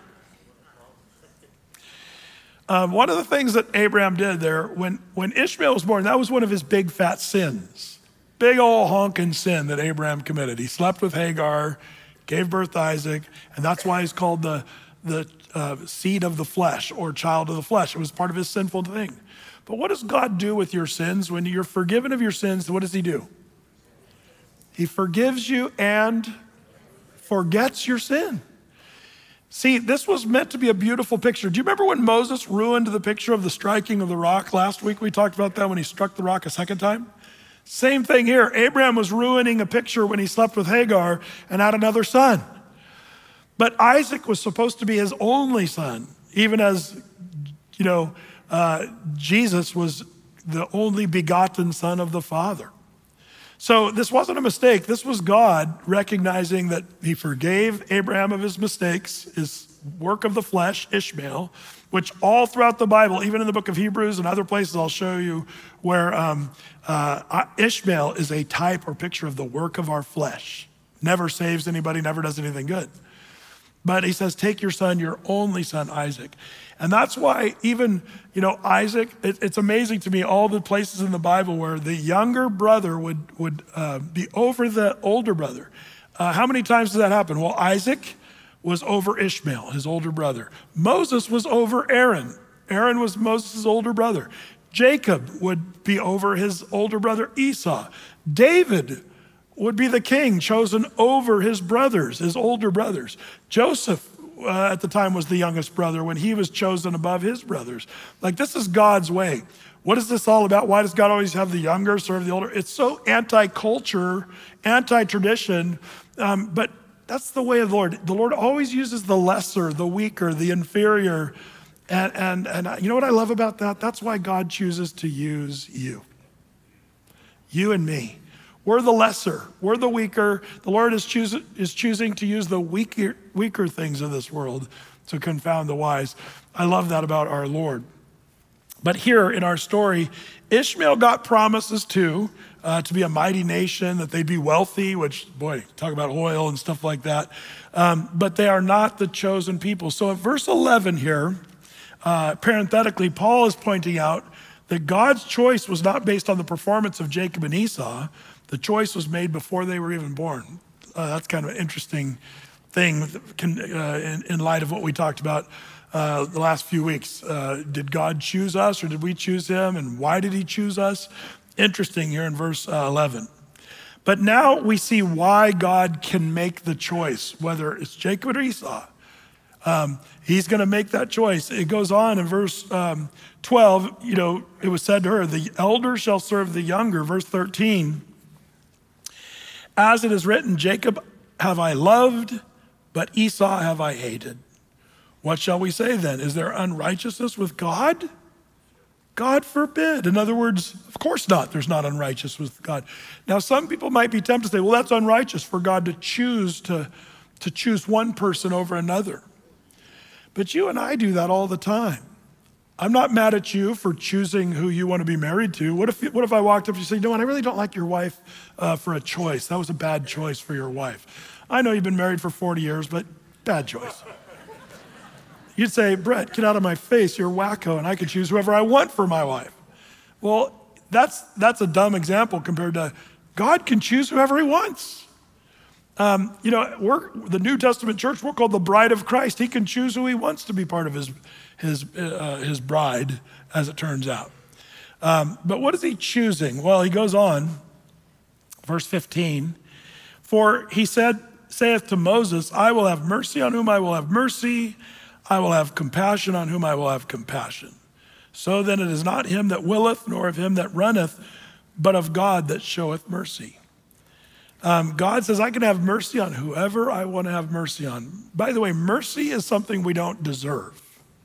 Um, one of the things that Abraham did there, when, when Ishmael was born, that was one of his big fat sins. Big old honking sin that Abraham committed. He slept with Hagar, gave birth to Isaac, and that's why he's called the, the uh, seed of the flesh or child of the flesh. It was part of his sinful thing. But what does God do with your sins? When you're forgiven of your sins, what does he do? He forgives you and forgets your sin. See, this was meant to be a beautiful picture. Do you remember when Moses ruined the picture of the striking of the rock? Last week we talked about that when he struck the rock a second time. Same thing here. Abraham was ruining a picture when he slept with Hagar and had another son. But Isaac was supposed to be his only son, even as, you know, uh, Jesus was the only begotten son of the Father. So this wasn't a mistake. This was God recognizing that he forgave Abraham of his mistakes, his work of the flesh, Ishmael, which all throughout the Bible, even in the book of Hebrews and other places I'll show you, where um, uh, Ishmael is a type or picture of the work of our flesh. Never saves anybody, never does anything good. But he says, take your son, your only son, Isaac. And that's why even, you know, Isaac, it, it's amazing to me, all the places in the Bible where the younger brother would, would uh, be over the older brother. Uh, how many times does that happen? Well, Isaac was over Ishmael, his older brother. Moses was over Aaron. Aaron was Moses' older brother. Jacob would be over his older brother Esau. David would be the king chosen over his brothers, his older brothers. Joseph uh, at the time was the youngest brother when he was chosen above his brothers. Like, this is God's way. What is this all about? Why does God always have the younger serve the older? It's so anti-culture, anti-tradition, um, but that's the way of the Lord. The Lord always uses the lesser, the weaker, the inferior. And, and, and you know what I love about that? That's why God chooses to use you. You and me. We're the lesser. We're the weaker. The Lord is, choos- is choosing to use the weaker, weaker things of this world to confound the wise. I love that about our Lord. But here in our story, Ishmael got promises too, uh, to be a mighty nation, that they'd be wealthy, which, boy, talk about oil and stuff like that. Um, but they are not the chosen people. So in verse eleven here, uh, parenthetically, Paul is pointing out that God's choice was not based on the performance of Jacob and Esau. The choice was made before they were even born. Uh, that's kind of an interesting thing uh, in, in light of what we talked about uh, the last few weeks. Uh, did God choose us or did we choose him? And why did he choose us? Interesting here in verse uh, eleven. But now we see why God can make the choice, whether it's Jacob or Esau. Um, he's going to make that choice. It goes on in verse um, twelve, you know, it was said to her, the elder shall serve the younger. Verse thirteen, as it is written, Jacob have I loved, but Esau have I hated. What shall we say then? Is there unrighteousness with God? God forbid. In other words, of course not. There's not unrighteousness with God. Now, some people might be tempted to say, well, that's unrighteous for God to choose to, to choose one person over another. But you and I do that all the time. I'm not mad at you for choosing who you want to be married to. What if, what if I walked up to you and said, you know what, I really don't like your wife uh, for a choice. That was a bad choice for your wife. I know you've been married for forty years, but bad choice. You'd say, Brett, get out of my face, you're wacko, and I can choose whoever I want for my wife. Well, that's that's a dumb example compared to God can choose whoever he wants. Um, you know, we're the New Testament church, we're called the bride of Christ. He can choose who he wants to be part of his, his, uh, his bride, as it turns out. Um, but what is he choosing? Well, he goes on, verse fifteen, for he said, saith to Moses, I will have mercy on whom I will have mercy, I will have compassion on whom I will have compassion. So then it is not him that willeth, nor of him that runneth, but of God that showeth mercy. Um, God says, I can have mercy on whoever I want to have mercy on. By the way, mercy is something we don't deserve.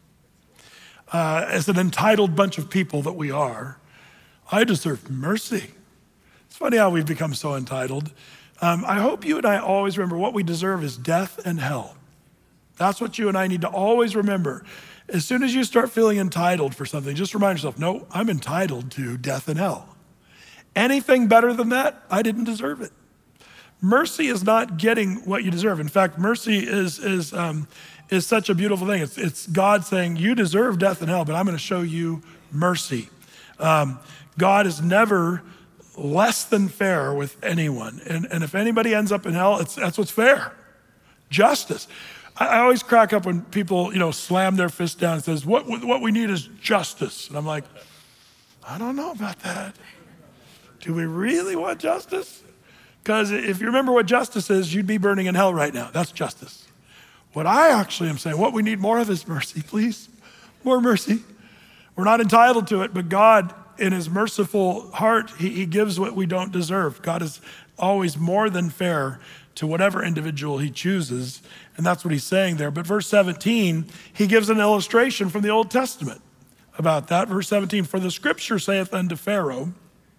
Uh, as an entitled bunch of people that we are, I deserve mercy. It's funny how we've become so entitled. Um, I hope you and I always remember what we deserve is death and hell. That's what you and I need to always remember. As soon as you start feeling entitled for something, just remind yourself, no, I'm entitled to death and hell. Anything better than that, I didn't deserve it. Mercy is not getting what you deserve. In fact, mercy is is um, is such a beautiful thing. It's, it's God saying, you deserve death and hell, but I'm going to show you mercy. Um, God is never less than fair with anyone. And, and if anybody ends up in hell, it's, that's what's fair. Justice. I, I always crack up when people, you know, slam their fist down and says, what, what we need is justice. And I'm like, I don't know about that. Do we really want justice? Because if you remember what justice is, you'd be burning in hell right now. That's justice. What I actually am saying, what we need more of is mercy, please. More mercy. We're not entitled to it, but God, in his merciful heart, he, he gives what we don't deserve. God is always more than fair to whatever individual he chooses, and that's what he's saying there. But verse seventeen, he gives an illustration from the Old Testament about that. Verse seventeen, for the scripture saith unto Pharaoh,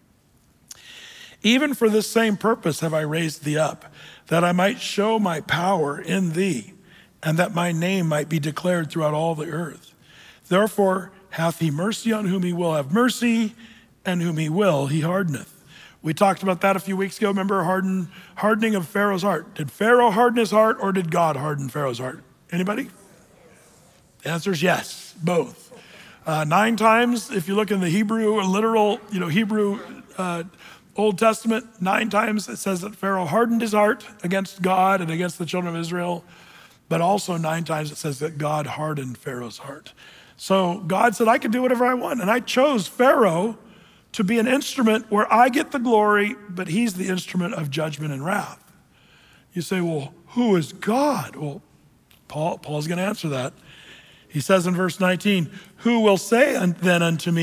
even for this same purpose have I raised thee up, that I might show my power in thee, and that my name might be declared throughout all the earth. Therefore hath he mercy on whom he will have mercy, and whom he will he hardeneth. We talked about that a few weeks ago. Remember harden, hardening of Pharaoh's heart. Did Pharaoh harden his heart, or did God harden Pharaoh's heart? Anybody? The answer is yes, both. Uh, nine times, if you look in the Hebrew, literal, you know, Hebrew uh, Old Testament, nine times it says that Pharaoh hardened his heart against God and against the children of Israel, but also nine times it says that God hardened Pharaoh's heart. So God said, I can do whatever I want, and I chose Pharaoh to be an instrument where I get the glory, but he's the instrument of judgment and wrath. You say, well, who is God? Well, Paul, Paul's gonna answer that. He says in verse nineteen, who will say then unto me,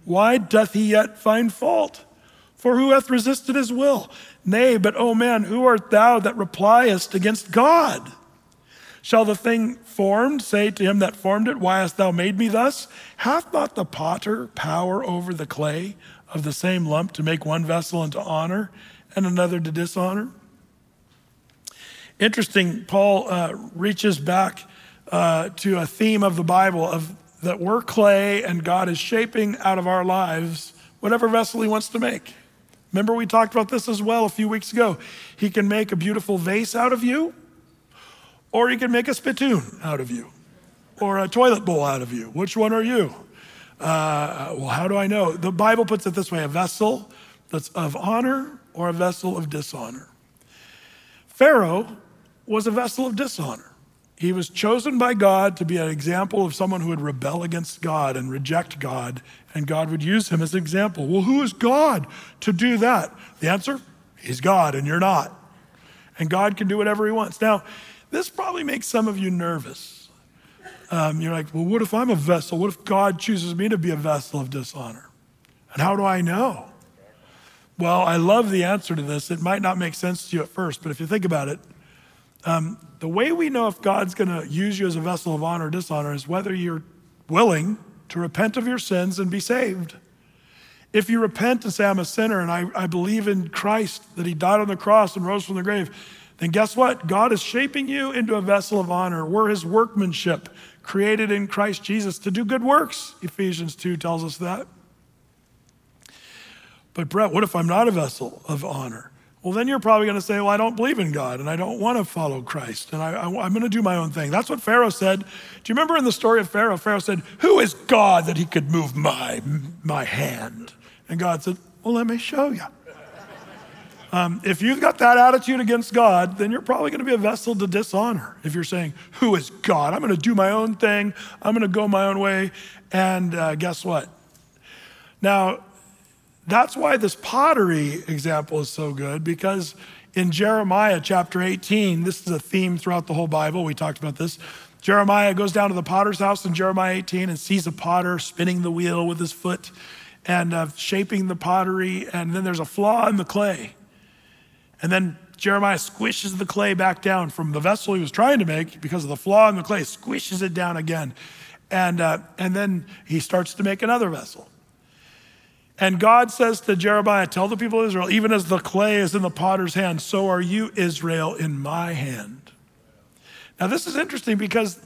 Why doth he yet find fault? For who hath resisted his will? Nay, but, O man, who art thou that repliest against God? Shall the thing formed say to him that formed it, why hast thou made me thus? Hath not the potter power over the clay of the same lump to make one vessel unto honor and another to dishonor? Interesting, Paul uh, reaches back uh, to a theme of the Bible of that we're clay and God is shaping out of our lives whatever vessel he wants to make. Remember we talked about this as well a few weeks ago. He can make a beautiful vase out of you, or he can make a spittoon out of you, or a toilet bowl out of you. Which one are you? Uh, well, how do I know? The Bible puts it this way, a vessel that's of honor or a vessel of dishonor. Pharaoh was a vessel of dishonor. He was chosen by God to be an example of someone who would rebel against God and reject God, and God would use him as an example. Well, who is God to do that? The answer, he's God and you're not. And God can do whatever he wants. Now, this probably makes some of you nervous. Um, you're like, well, what if I'm a vessel? What if God chooses me to be a vessel of dishonor? And how do I know? Well, I love the answer to this. It might not make sense to you at first, but if you think about it, um, the way we know if God's going to use you as a vessel of honor or dishonor is whether you're willing to repent of your sins and be saved. If you repent and say, I'm a sinner and I, I believe in Christ, that he died on the cross and rose from the grave, then guess what? God is shaping you into a vessel of honor. We're his workmanship, created in Christ Jesus to do good works. Ephesians two tells us that. But Brett, what if I'm not a vessel of honor? Well, then you're probably going to say, well, I don't believe in God and I don't want to follow Christ and I, I, I'm going to do my own thing. That's what Pharaoh said. Do you remember in the story of Pharaoh? Pharaoh said, who is God that he could move my, my hand? And God said, well, let me show you. Um, if you've got that attitude against God, then you're probably going to be a vessel to dishonor. If you're saying, who is God? I'm going to do my own thing. I'm going to go my own way. And uh, guess what? Now, that's why this pottery example is so good, because in Jeremiah chapter eighteen, this is a theme throughout the whole Bible. We talked about this. Jeremiah goes down to the potter's house in Jeremiah eighteen and sees a potter spinning the wheel with his foot and uh, shaping the pottery. And then there's a flaw in the clay. And then Jeremiah squishes the clay back down from the vessel he was trying to make because of the flaw in the clay, squishes it down again. And, uh, and then he starts to make another vessel. And God says to Jeremiah, tell the people of Israel, even as the clay is in the potter's hand, so are you, Israel, in my hand. Now this is interesting because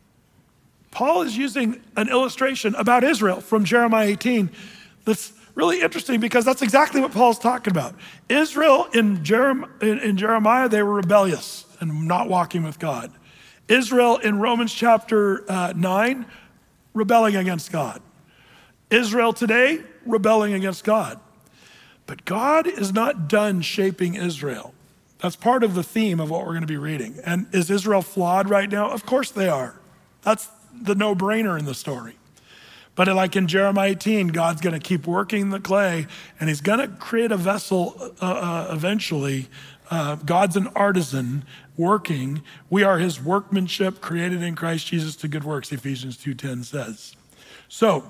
Paul is using an illustration about Israel from Jeremiah eighteen that's really interesting because that's exactly what Paul's talking about. Israel in, Jerem- in, in Jeremiah, they were rebellious and not walking with God. Israel in Romans chapter uh, nine, rebelling against God. Israel today, rebelling against God. But God is not done shaping Israel. That's part of the theme of what we're going to be reading. And is Israel flawed right now? Of course they are. That's the no-brainer in the story. But like in Jeremiah eighteen, God's going to keep working the clay and he's going to create a vessel uh, uh, eventually. Uh, God's an artisan working. We are his workmanship created in Christ Jesus to good works, Ephesians two ten says. So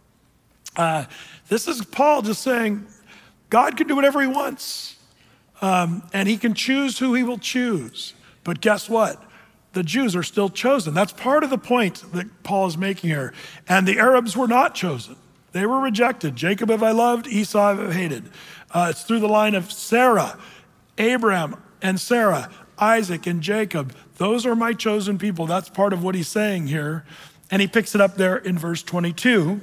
uh, this is Paul just saying God can do whatever he wants um, and he can choose who he will choose. But guess what? The Jews are still chosen. That's part of the point that Paul is making here. And the Arabs were not chosen. They were rejected. Jacob have I loved, Esau have I hated. Uh, it's through the line of Sarah, Abraham and Sarah, Isaac and Jacob. Those are my chosen people. That's part of what he's saying here. And he picks it up there in verse twenty-two.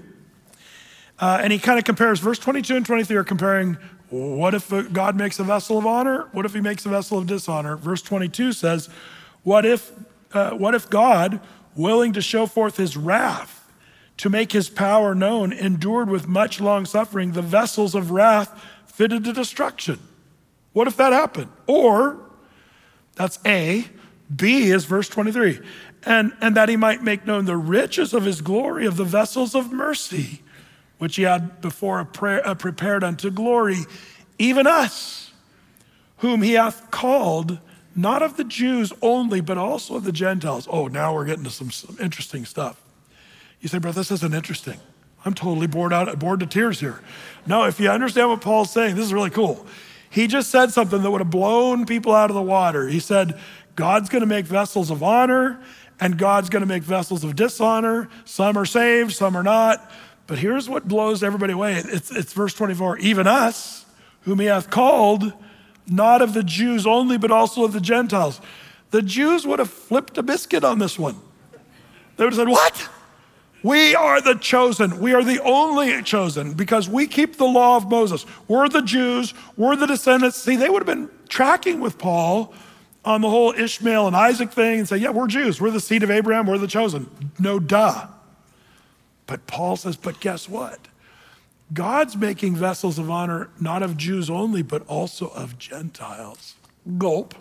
Uh, and he kind of compares, verse twenty-two and twenty-three are comparing, what if God makes a vessel of honor? What if he makes a vessel of dishonor? Verse twenty-two says, What if, uh, what if God, willing to show forth his wrath, to make his power known, endured with much long suffering the vessels of wrath fitted to destruction? What if that happened? Or, that's A, B is verse twenty-three, and, and that he might make known the riches of his glory of the vessels of mercy, which he had before a prayer, uh, prepared unto glory, even us, whom he hath called, not of the Jews only, but also of the Gentiles. Oh, now we're getting to some, some interesting stuff. You say, bro, this isn't interesting. I'm totally bored out, bored to tears here. No, if you understand what Paul's saying, this is really cool. He just said something that would have blown people out of the water. He said, God's gonna make vessels of honor and God's gonna make vessels of dishonor. Some are saved, some are not. But here's what blows everybody away. It's, it's verse twenty-four, even us, whom he hath called, not of the Jews only, but also of the Gentiles. The Jews would have flipped a biscuit on this one. They would have said, what? We are the chosen. We are the only chosen because we keep the law of Moses. We're the Jews. We're the descendants. See, they would have been tracking with Paul on the whole Ishmael and Isaac thing and say, yeah, we're Jews. We're the seed of Abraham. We're the chosen. No duh. But Paul says, but guess what? God's making vessels of honor, not of Jews only, but also of Gentiles. Gulp.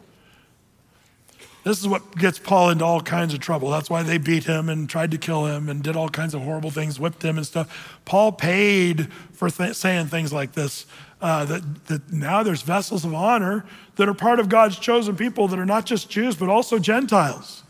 This is what gets Paul into all kinds of trouble. That's why they beat him and tried to kill him and did all kinds of horrible things, whipped him and stuff. Paul paid for th- saying things like this, uh, that, that now there's vessels of honor that are part of God's chosen people that are not just Jews, but also Gentiles.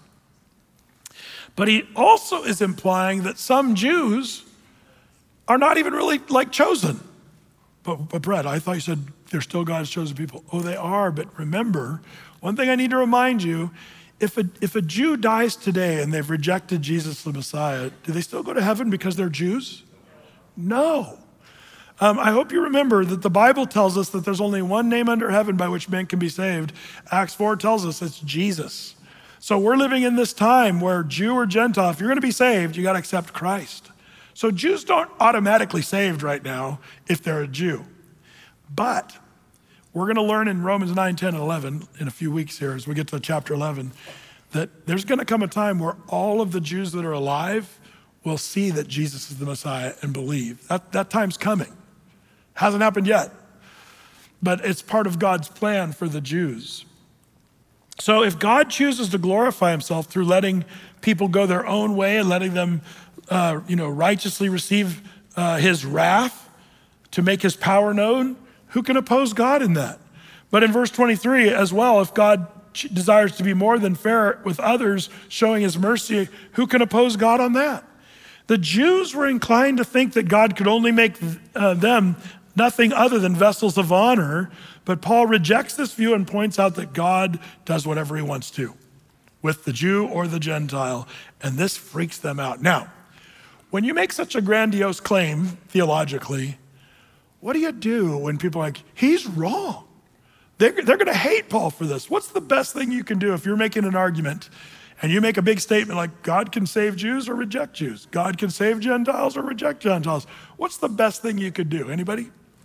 But he also is implying that some Jews are not even really like chosen. But, but Brett, I thought you said they're still God's chosen people. Oh, they are, but remember, one thing I need to remind you, if a, if a Jew dies today and they've rejected Jesus the Messiah, do they still go to heaven because they're Jews? No. Um, I hope you remember that the Bible tells us that there's only one name under heaven by which men can be saved. Acts four tells us it's Jesus. So we're living in this time where Jew or Gentile, if you're gonna be saved, you gotta accept Christ. So Jews don't automatically saved right now if they're a Jew. But we're gonna learn in Romans nine, ten, and eleven in a few weeks here as we get to chapter eleven, that there's gonna come a time where all of the Jews that are alive will see that Jesus is the Messiah and believe. That, that time's coming. Hasn't happened yet, but it's part of God's plan for the Jews. So if God chooses to glorify himself through letting people go their own way and letting them uh, you know, righteously receive uh, his wrath to make his power known, who can oppose God in that? But in verse twenty-three as well, if God desires to be more than fair with others, showing his mercy, who can oppose God on that? The Jews were inclined to think that God could only make uh, them nothing other than vessels of honor, but Paul rejects this view and points out that God does whatever he wants to with the Jew or the Gentile, and this freaks them out. Now, when you make such a grandiose claim theologically, what do you do when people are like, he's wrong? They're, they're gonna hate Paul for this. What's the best thing you can do if you're making an argument and you make a big statement like God can save Jews or reject Jews? God can save Gentiles or reject Gentiles. What's the best thing you could do? Anybody?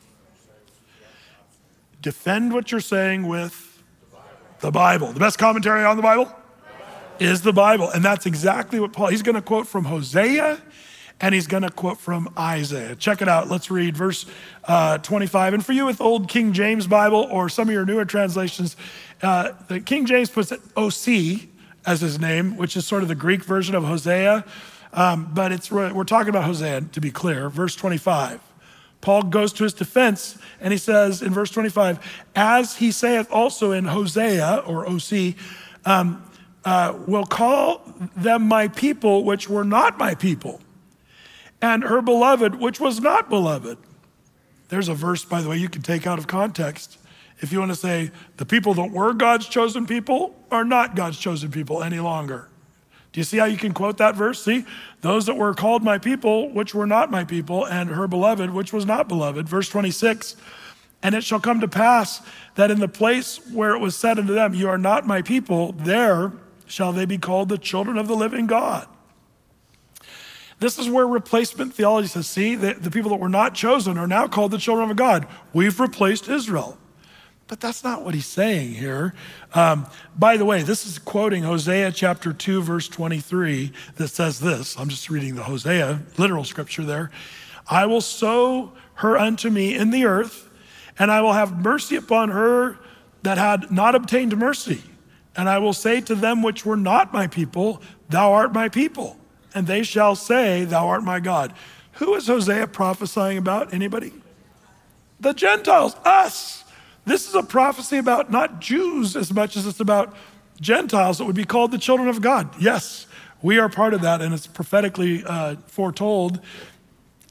Defend what you're saying with the Bible. The best commentary on the Bible is the Bible. And that's exactly what Paul, he's gonna quote from Hosea and he's gonna quote from Isaiah. Check it out, let's read verse uh, twenty-five. And for you with old King James Bible or some of your newer translations, uh, the King James puts it O C as his name, which is sort of the Greek version of Hosea. Um, but it's we're talking about Hosea, to be clear, verse twenty-five. Paul goes to his defense and he says in verse twenty-five, as he saith also in Hosea or O C, um, uh, will call them my people, which were not my people, and her beloved, which was not beloved. There's a verse, by the way, you can take out of context. If you want to say the people that were God's chosen people are not God's chosen people any longer. Do you see how you can quote that verse? See, those that were called my people, which were not my people, and her beloved, which was not beloved. Verse twenty-six, and it shall come to pass that in the place where it was said unto them, you are not my people, there shall they be called the children of the living God. This is where replacement theology says, see, the, the people that were not chosen are now called the children of God. We've replaced Israel. But that's not what he's saying here. Um, by the way, this is quoting Hosea chapter two, verse twenty-three, that says this. I'm just reading the Hosea literal scripture there. I will sow her unto me in the earth, and I will have mercy upon her that had not obtained mercy. And I will say to them which were not my people, thou art my people. And they shall say, thou art my God. Who is Hosea prophesying about? Anybody? The Gentiles, us. This is a prophecy about not Jews as much as it's about Gentiles that would be called the children of God. Yes, we are part of that, and it's prophetically uh, foretold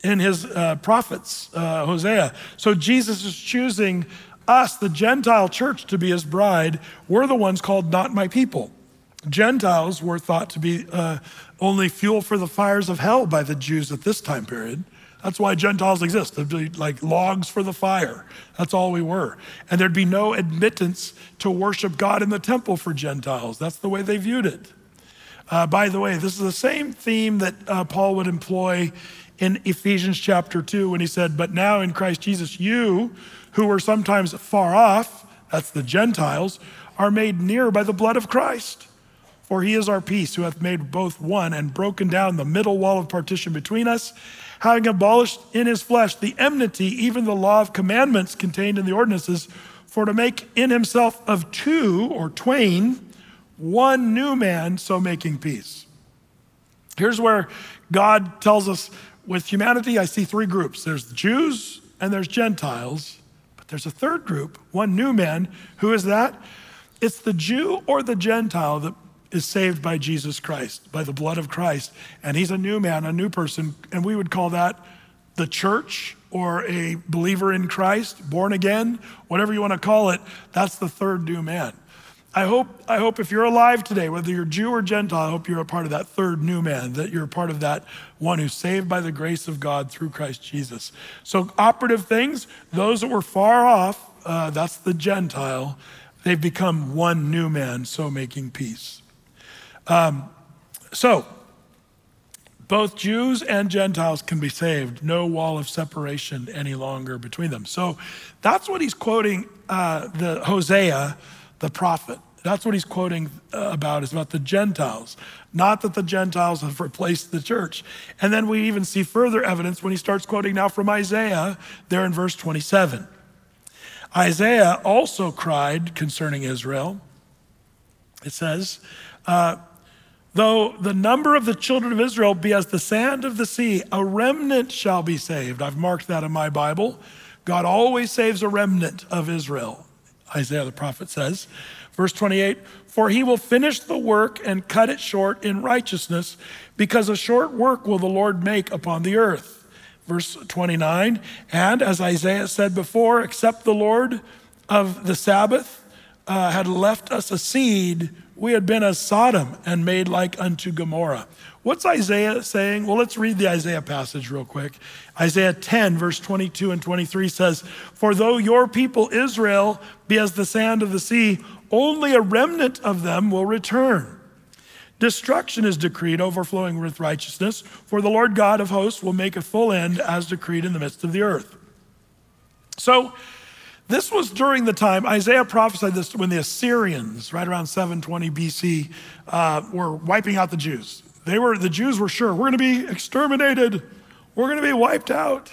in his uh, prophets, uh, Hosea. So Jesus is choosing us, the Gentile church, to be his bride. We're the ones called not my people. Gentiles were thought to be uh, only fuel for the fires of hell by the Jews at this time period. That's why Gentiles exist. They'd be like logs for the fire. That's all we were. And there'd be no admittance to worship God in the temple for Gentiles. That's the way they viewed it. Uh, by the way, this is the same theme that uh, Paul would employ in Ephesians chapter two when he said, but now in Christ Jesus, you who were sometimes far off, that's the Gentiles, are made near by the blood of Christ. For he is our peace, who hath made both one and broken down the middle wall of partition between us, having abolished in his flesh the enmity, even the law of commandments contained in the ordinances, for to make in himself of two or twain one new man, so making peace. Here's where God tells us with humanity, I see three groups. There's the Jews and there's Gentiles, but there's a third group, one new man. Who is that? It's the Jew or the Gentile that is saved by Jesus Christ, by the blood of Christ. And he's a new man, a new person. And we would call that the church or a believer in Christ, born again, whatever you want to call it. That's the third new man. I hope, I hope if you're alive today, whether you're Jew or Gentile, I hope you're a part of that third new man, that you're a part of that one who's saved by the grace of God through Christ Jesus. So operative things, those that were far off, uh, that's the Gentile. They've become one new man, so making peace. Um, so, both Jews and Gentiles can be saved. No wall of separation any longer between them. So that's what he's quoting uh, the Hosea, the prophet. That's what he's quoting uh, about, is about the Gentiles. Not that the Gentiles have replaced the church. And then we even see further evidence when he starts quoting now from Isaiah there in verse twenty-seven. Isaiah also cried concerning Israel. It says, uh, though the number of the children of Israel be as the sand of the sea, a remnant shall be saved. I've marked that in my Bible. God always saves a remnant of Israel, Isaiah the prophet says. Verse twenty-eight, for he will finish the work and cut it short in righteousness, because a short work will the Lord make upon the earth. Verse twenty-nine, and as Isaiah said before, except the Lord of the Sabbath uh, had left us a seed, we had been as Sodom and made like unto Gomorrah. What's Isaiah saying? Well, let's read the Isaiah passage real quick. Isaiah ten, verse twenty-two and twenty-three says, for though your people Israel be as the sand of the sea, only a remnant of them will return. Destruction is decreed, overflowing with righteousness, for the Lord God of hosts will make a full end as decreed in the midst of the earth. So, this was during the time, Isaiah prophesied this when the Assyrians, right around seven twenty B C, uh, were wiping out the Jews. They were, the Jews were sure, we're gonna be exterminated. We're gonna be wiped out.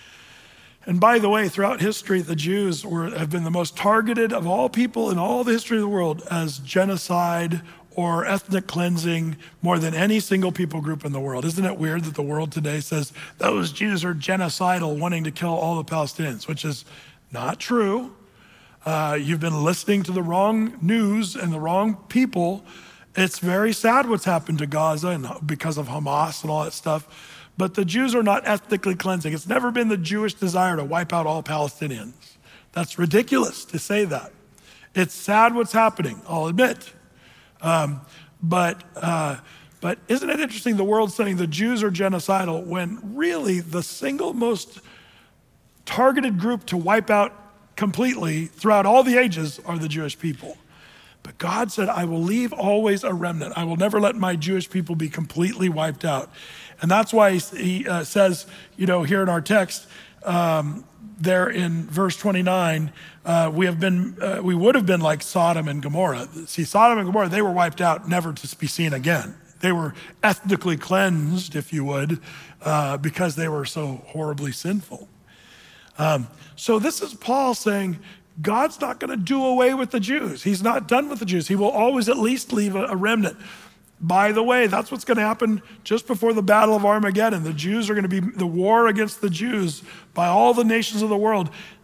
And by the way, throughout history, the Jews were, have been the most targeted of all people in all the history of the world as genocide or ethnic cleansing more than any single people group in the world. Isn't it weird that the world today says those Jews are genocidal, wanting to kill all the Palestinians, which is not true. Uh, you've been listening to the wrong news and the wrong people. It's very sad what's happened to Gaza and because of Hamas and all that stuff. But the Jews are not ethnically cleansing. It's never been the Jewish desire to wipe out all Palestinians. That's ridiculous to say that. It's sad what's happening, I'll admit. Um, but uh, but isn't it interesting, the world saying the Jews are genocidal when really the single most targeted group to wipe out completely throughout all the ages are the Jewish people. But God said, I will leave always a remnant. I will never let my Jewish people be completely wiped out. And that's why he uh, says, you know, here in our text, um, there in verse twenty-nine, uh, we have been, uh, we would have been like Sodom and Gomorrah. See, Sodom and Gomorrah, they were wiped out, never to be seen again. They were ethnically cleansed, if you would, uh, because they were so horribly sinful. Um, so this is Paul saying, God's not going to do away with the Jews. He's not done with the Jews. He will always at least leave a, a remnant. By the way, that's what's going to happen just before the Battle of Armageddon. The Jews are going to be, the war against the Jews by all the nations of the world.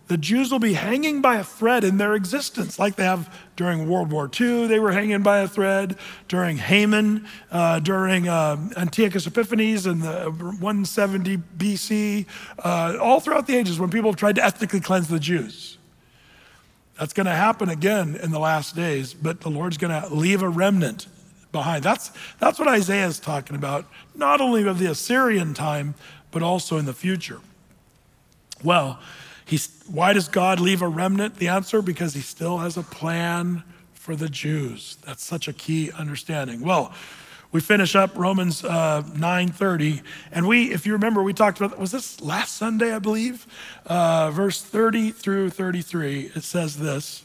The Jews will be hanging by a thread in their existence, like they have during World War Two. They were hanging by a thread during Haman, uh, during uh, Antiochus Epiphanes in the one seventy B C, uh, all throughout the ages when people have tried to ethnically cleanse the Jews. That's going to happen again in the last days, but the Lord's going to leave a remnant behind. That's, that's what Isaiah is talking about, not only of the Assyrian time, but also in the future. Well, he's, why does God leave a remnant? The answer, because he still has a plan for the Jews. That's such a key understanding. Well, we finish up Romans uh, nine thirty, and we, if you remember, we talked about, was this last Sunday, I believe? Uh, verse thirty through thirty-three, it says this.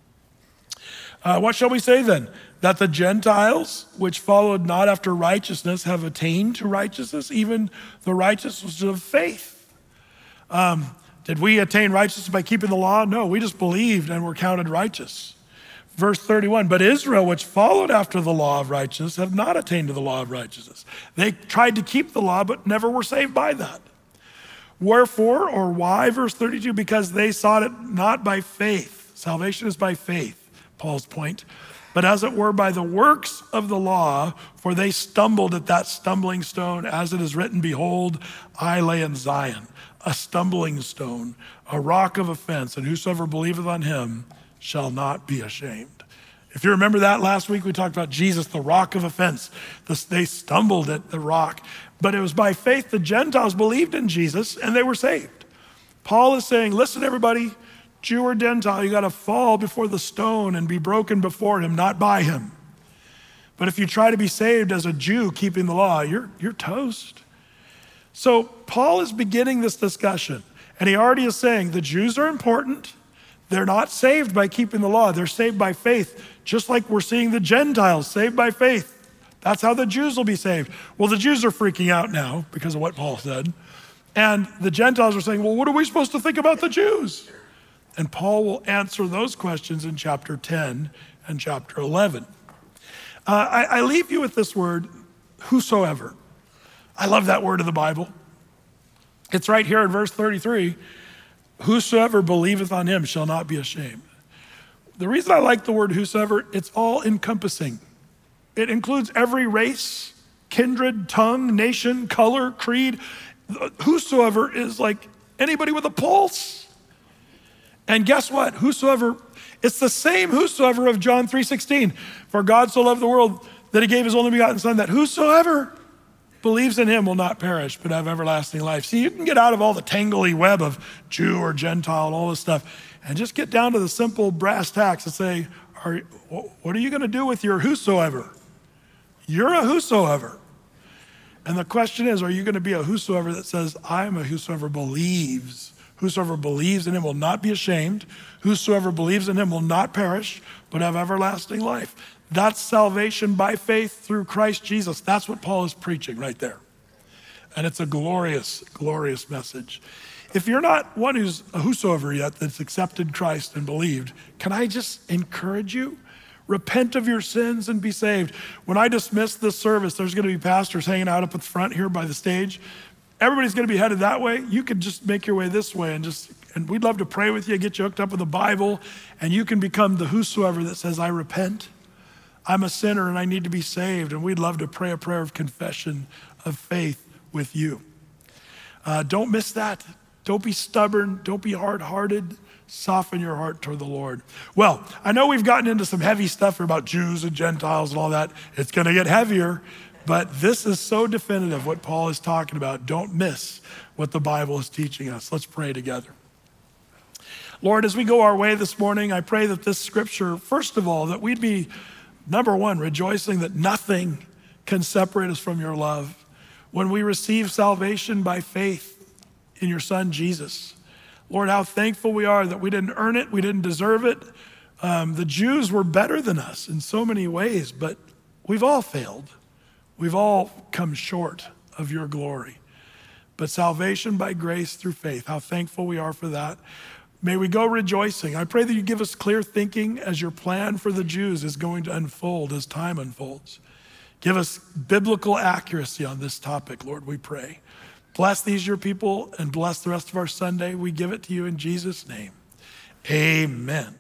Uh, what shall we say then? That the Gentiles, which followed not after righteousness, have attained to righteousness, even the righteousness of faith. Um, did we attain righteousness by keeping the law? No, we just believed and were counted righteous. Verse thirty-one, but Israel, which followed after the law of righteousness, have not attained to the law of righteousness. They tried to keep the law, but never were saved by that. Wherefore, or why, verse thirty-two, because they sought it not by faith. Salvation is by faith, Paul's point. But as it were by the works of the law, for they stumbled at that stumbling stone, as it is written, behold, I lay in Zion a stumbling stone, a rock of offense, and whosoever believeth on him shall not be ashamed. If you remember that last week, we talked about Jesus, the rock of offense. They stumbled at the rock, but it was by faith the Gentiles believed in Jesus and they were saved. Paul is saying, listen, everybody, Jew or Gentile, you got to fall before the stone and be broken before him, not by him. But if you try to be saved as a Jew keeping the law, you're, you're toast. So Paul is beginning this discussion, and he already is saying the Jews are important. They're not saved by keeping the law. They're saved by faith, just like we're seeing the Gentiles saved by faith. That's how the Jews will be saved. Well, the Jews are freaking out now because of what Paul said. And the Gentiles are saying, well, what are we supposed to think about the Jews? And Paul will answer those questions in chapter ten and chapter eleven. Uh, I, I leave you with this word, whosoever. I love that word of the Bible. It's right here in verse thirty-three. Whosoever believeth on him shall not be ashamed. The reason I like the word whosoever, it's all encompassing. It includes every race, kindred, tongue, nation, color, creed. Whosoever is like anybody with a pulse. And guess what? Whosoever, it's the same whosoever of John three sixteen. For God so loved the world that he gave his only begotten son, that whosoever believes in him will not perish, but have everlasting life. See, you can get out of all the tangly web of Jew or Gentile and all this stuff and just get down to the simple brass tacks and say, are, what are you going to do with your whosoever? You're a whosoever. And the question is, are you going to be a whosoever that says, I am a whosoever believes? Whosoever believes in him will not be ashamed. Whosoever believes in him will not perish, but have everlasting life. That's salvation by faith through Christ Jesus. That's what Paul is preaching right there. And it's a glorious, glorious message. If you're not one who's a whosoever yet that's accepted Christ and believed, can I just encourage you? Repent of your sins and be saved. When I dismiss this service, there's going to be pastors hanging out up at the front here by the stage. Everybody's going to be headed that way. You can just make your way this way and just, and we'd love to pray with you, get you hooked up with the Bible, and you can become the whosoever that says, I repent. I'm a sinner and I need to be saved, and we'd love to pray a prayer of confession of faith with you. Uh, don't miss that. Don't be stubborn. Don't be hard-hearted. Soften your heart toward the Lord. Well, I know we've gotten into some heavy stuff about Jews and Gentiles and all that. It's going to get heavier, but this is so definitive what Paul is talking about. Don't miss what the Bible is teaching us. Let's pray together. Lord, as we go our way this morning, I pray that this scripture, first of all, that we'd be number one, rejoicing that nothing can separate us from your love. When we receive salvation by faith in your son, Jesus. Lord, how thankful we are that we didn't earn it, we didn't deserve it. Um, the Jews were better than us in so many ways, but we've all failed. We've all come short of your glory. But salvation by grace through faith, how thankful we are for that. May we go rejoicing. I pray that you give us clear thinking as your plan for the Jews is going to unfold as time unfolds. Give us biblical accuracy on this topic, Lord, we pray. Bless these, your people, and bless the rest of our Sunday. We give it to you in Jesus' name. Amen.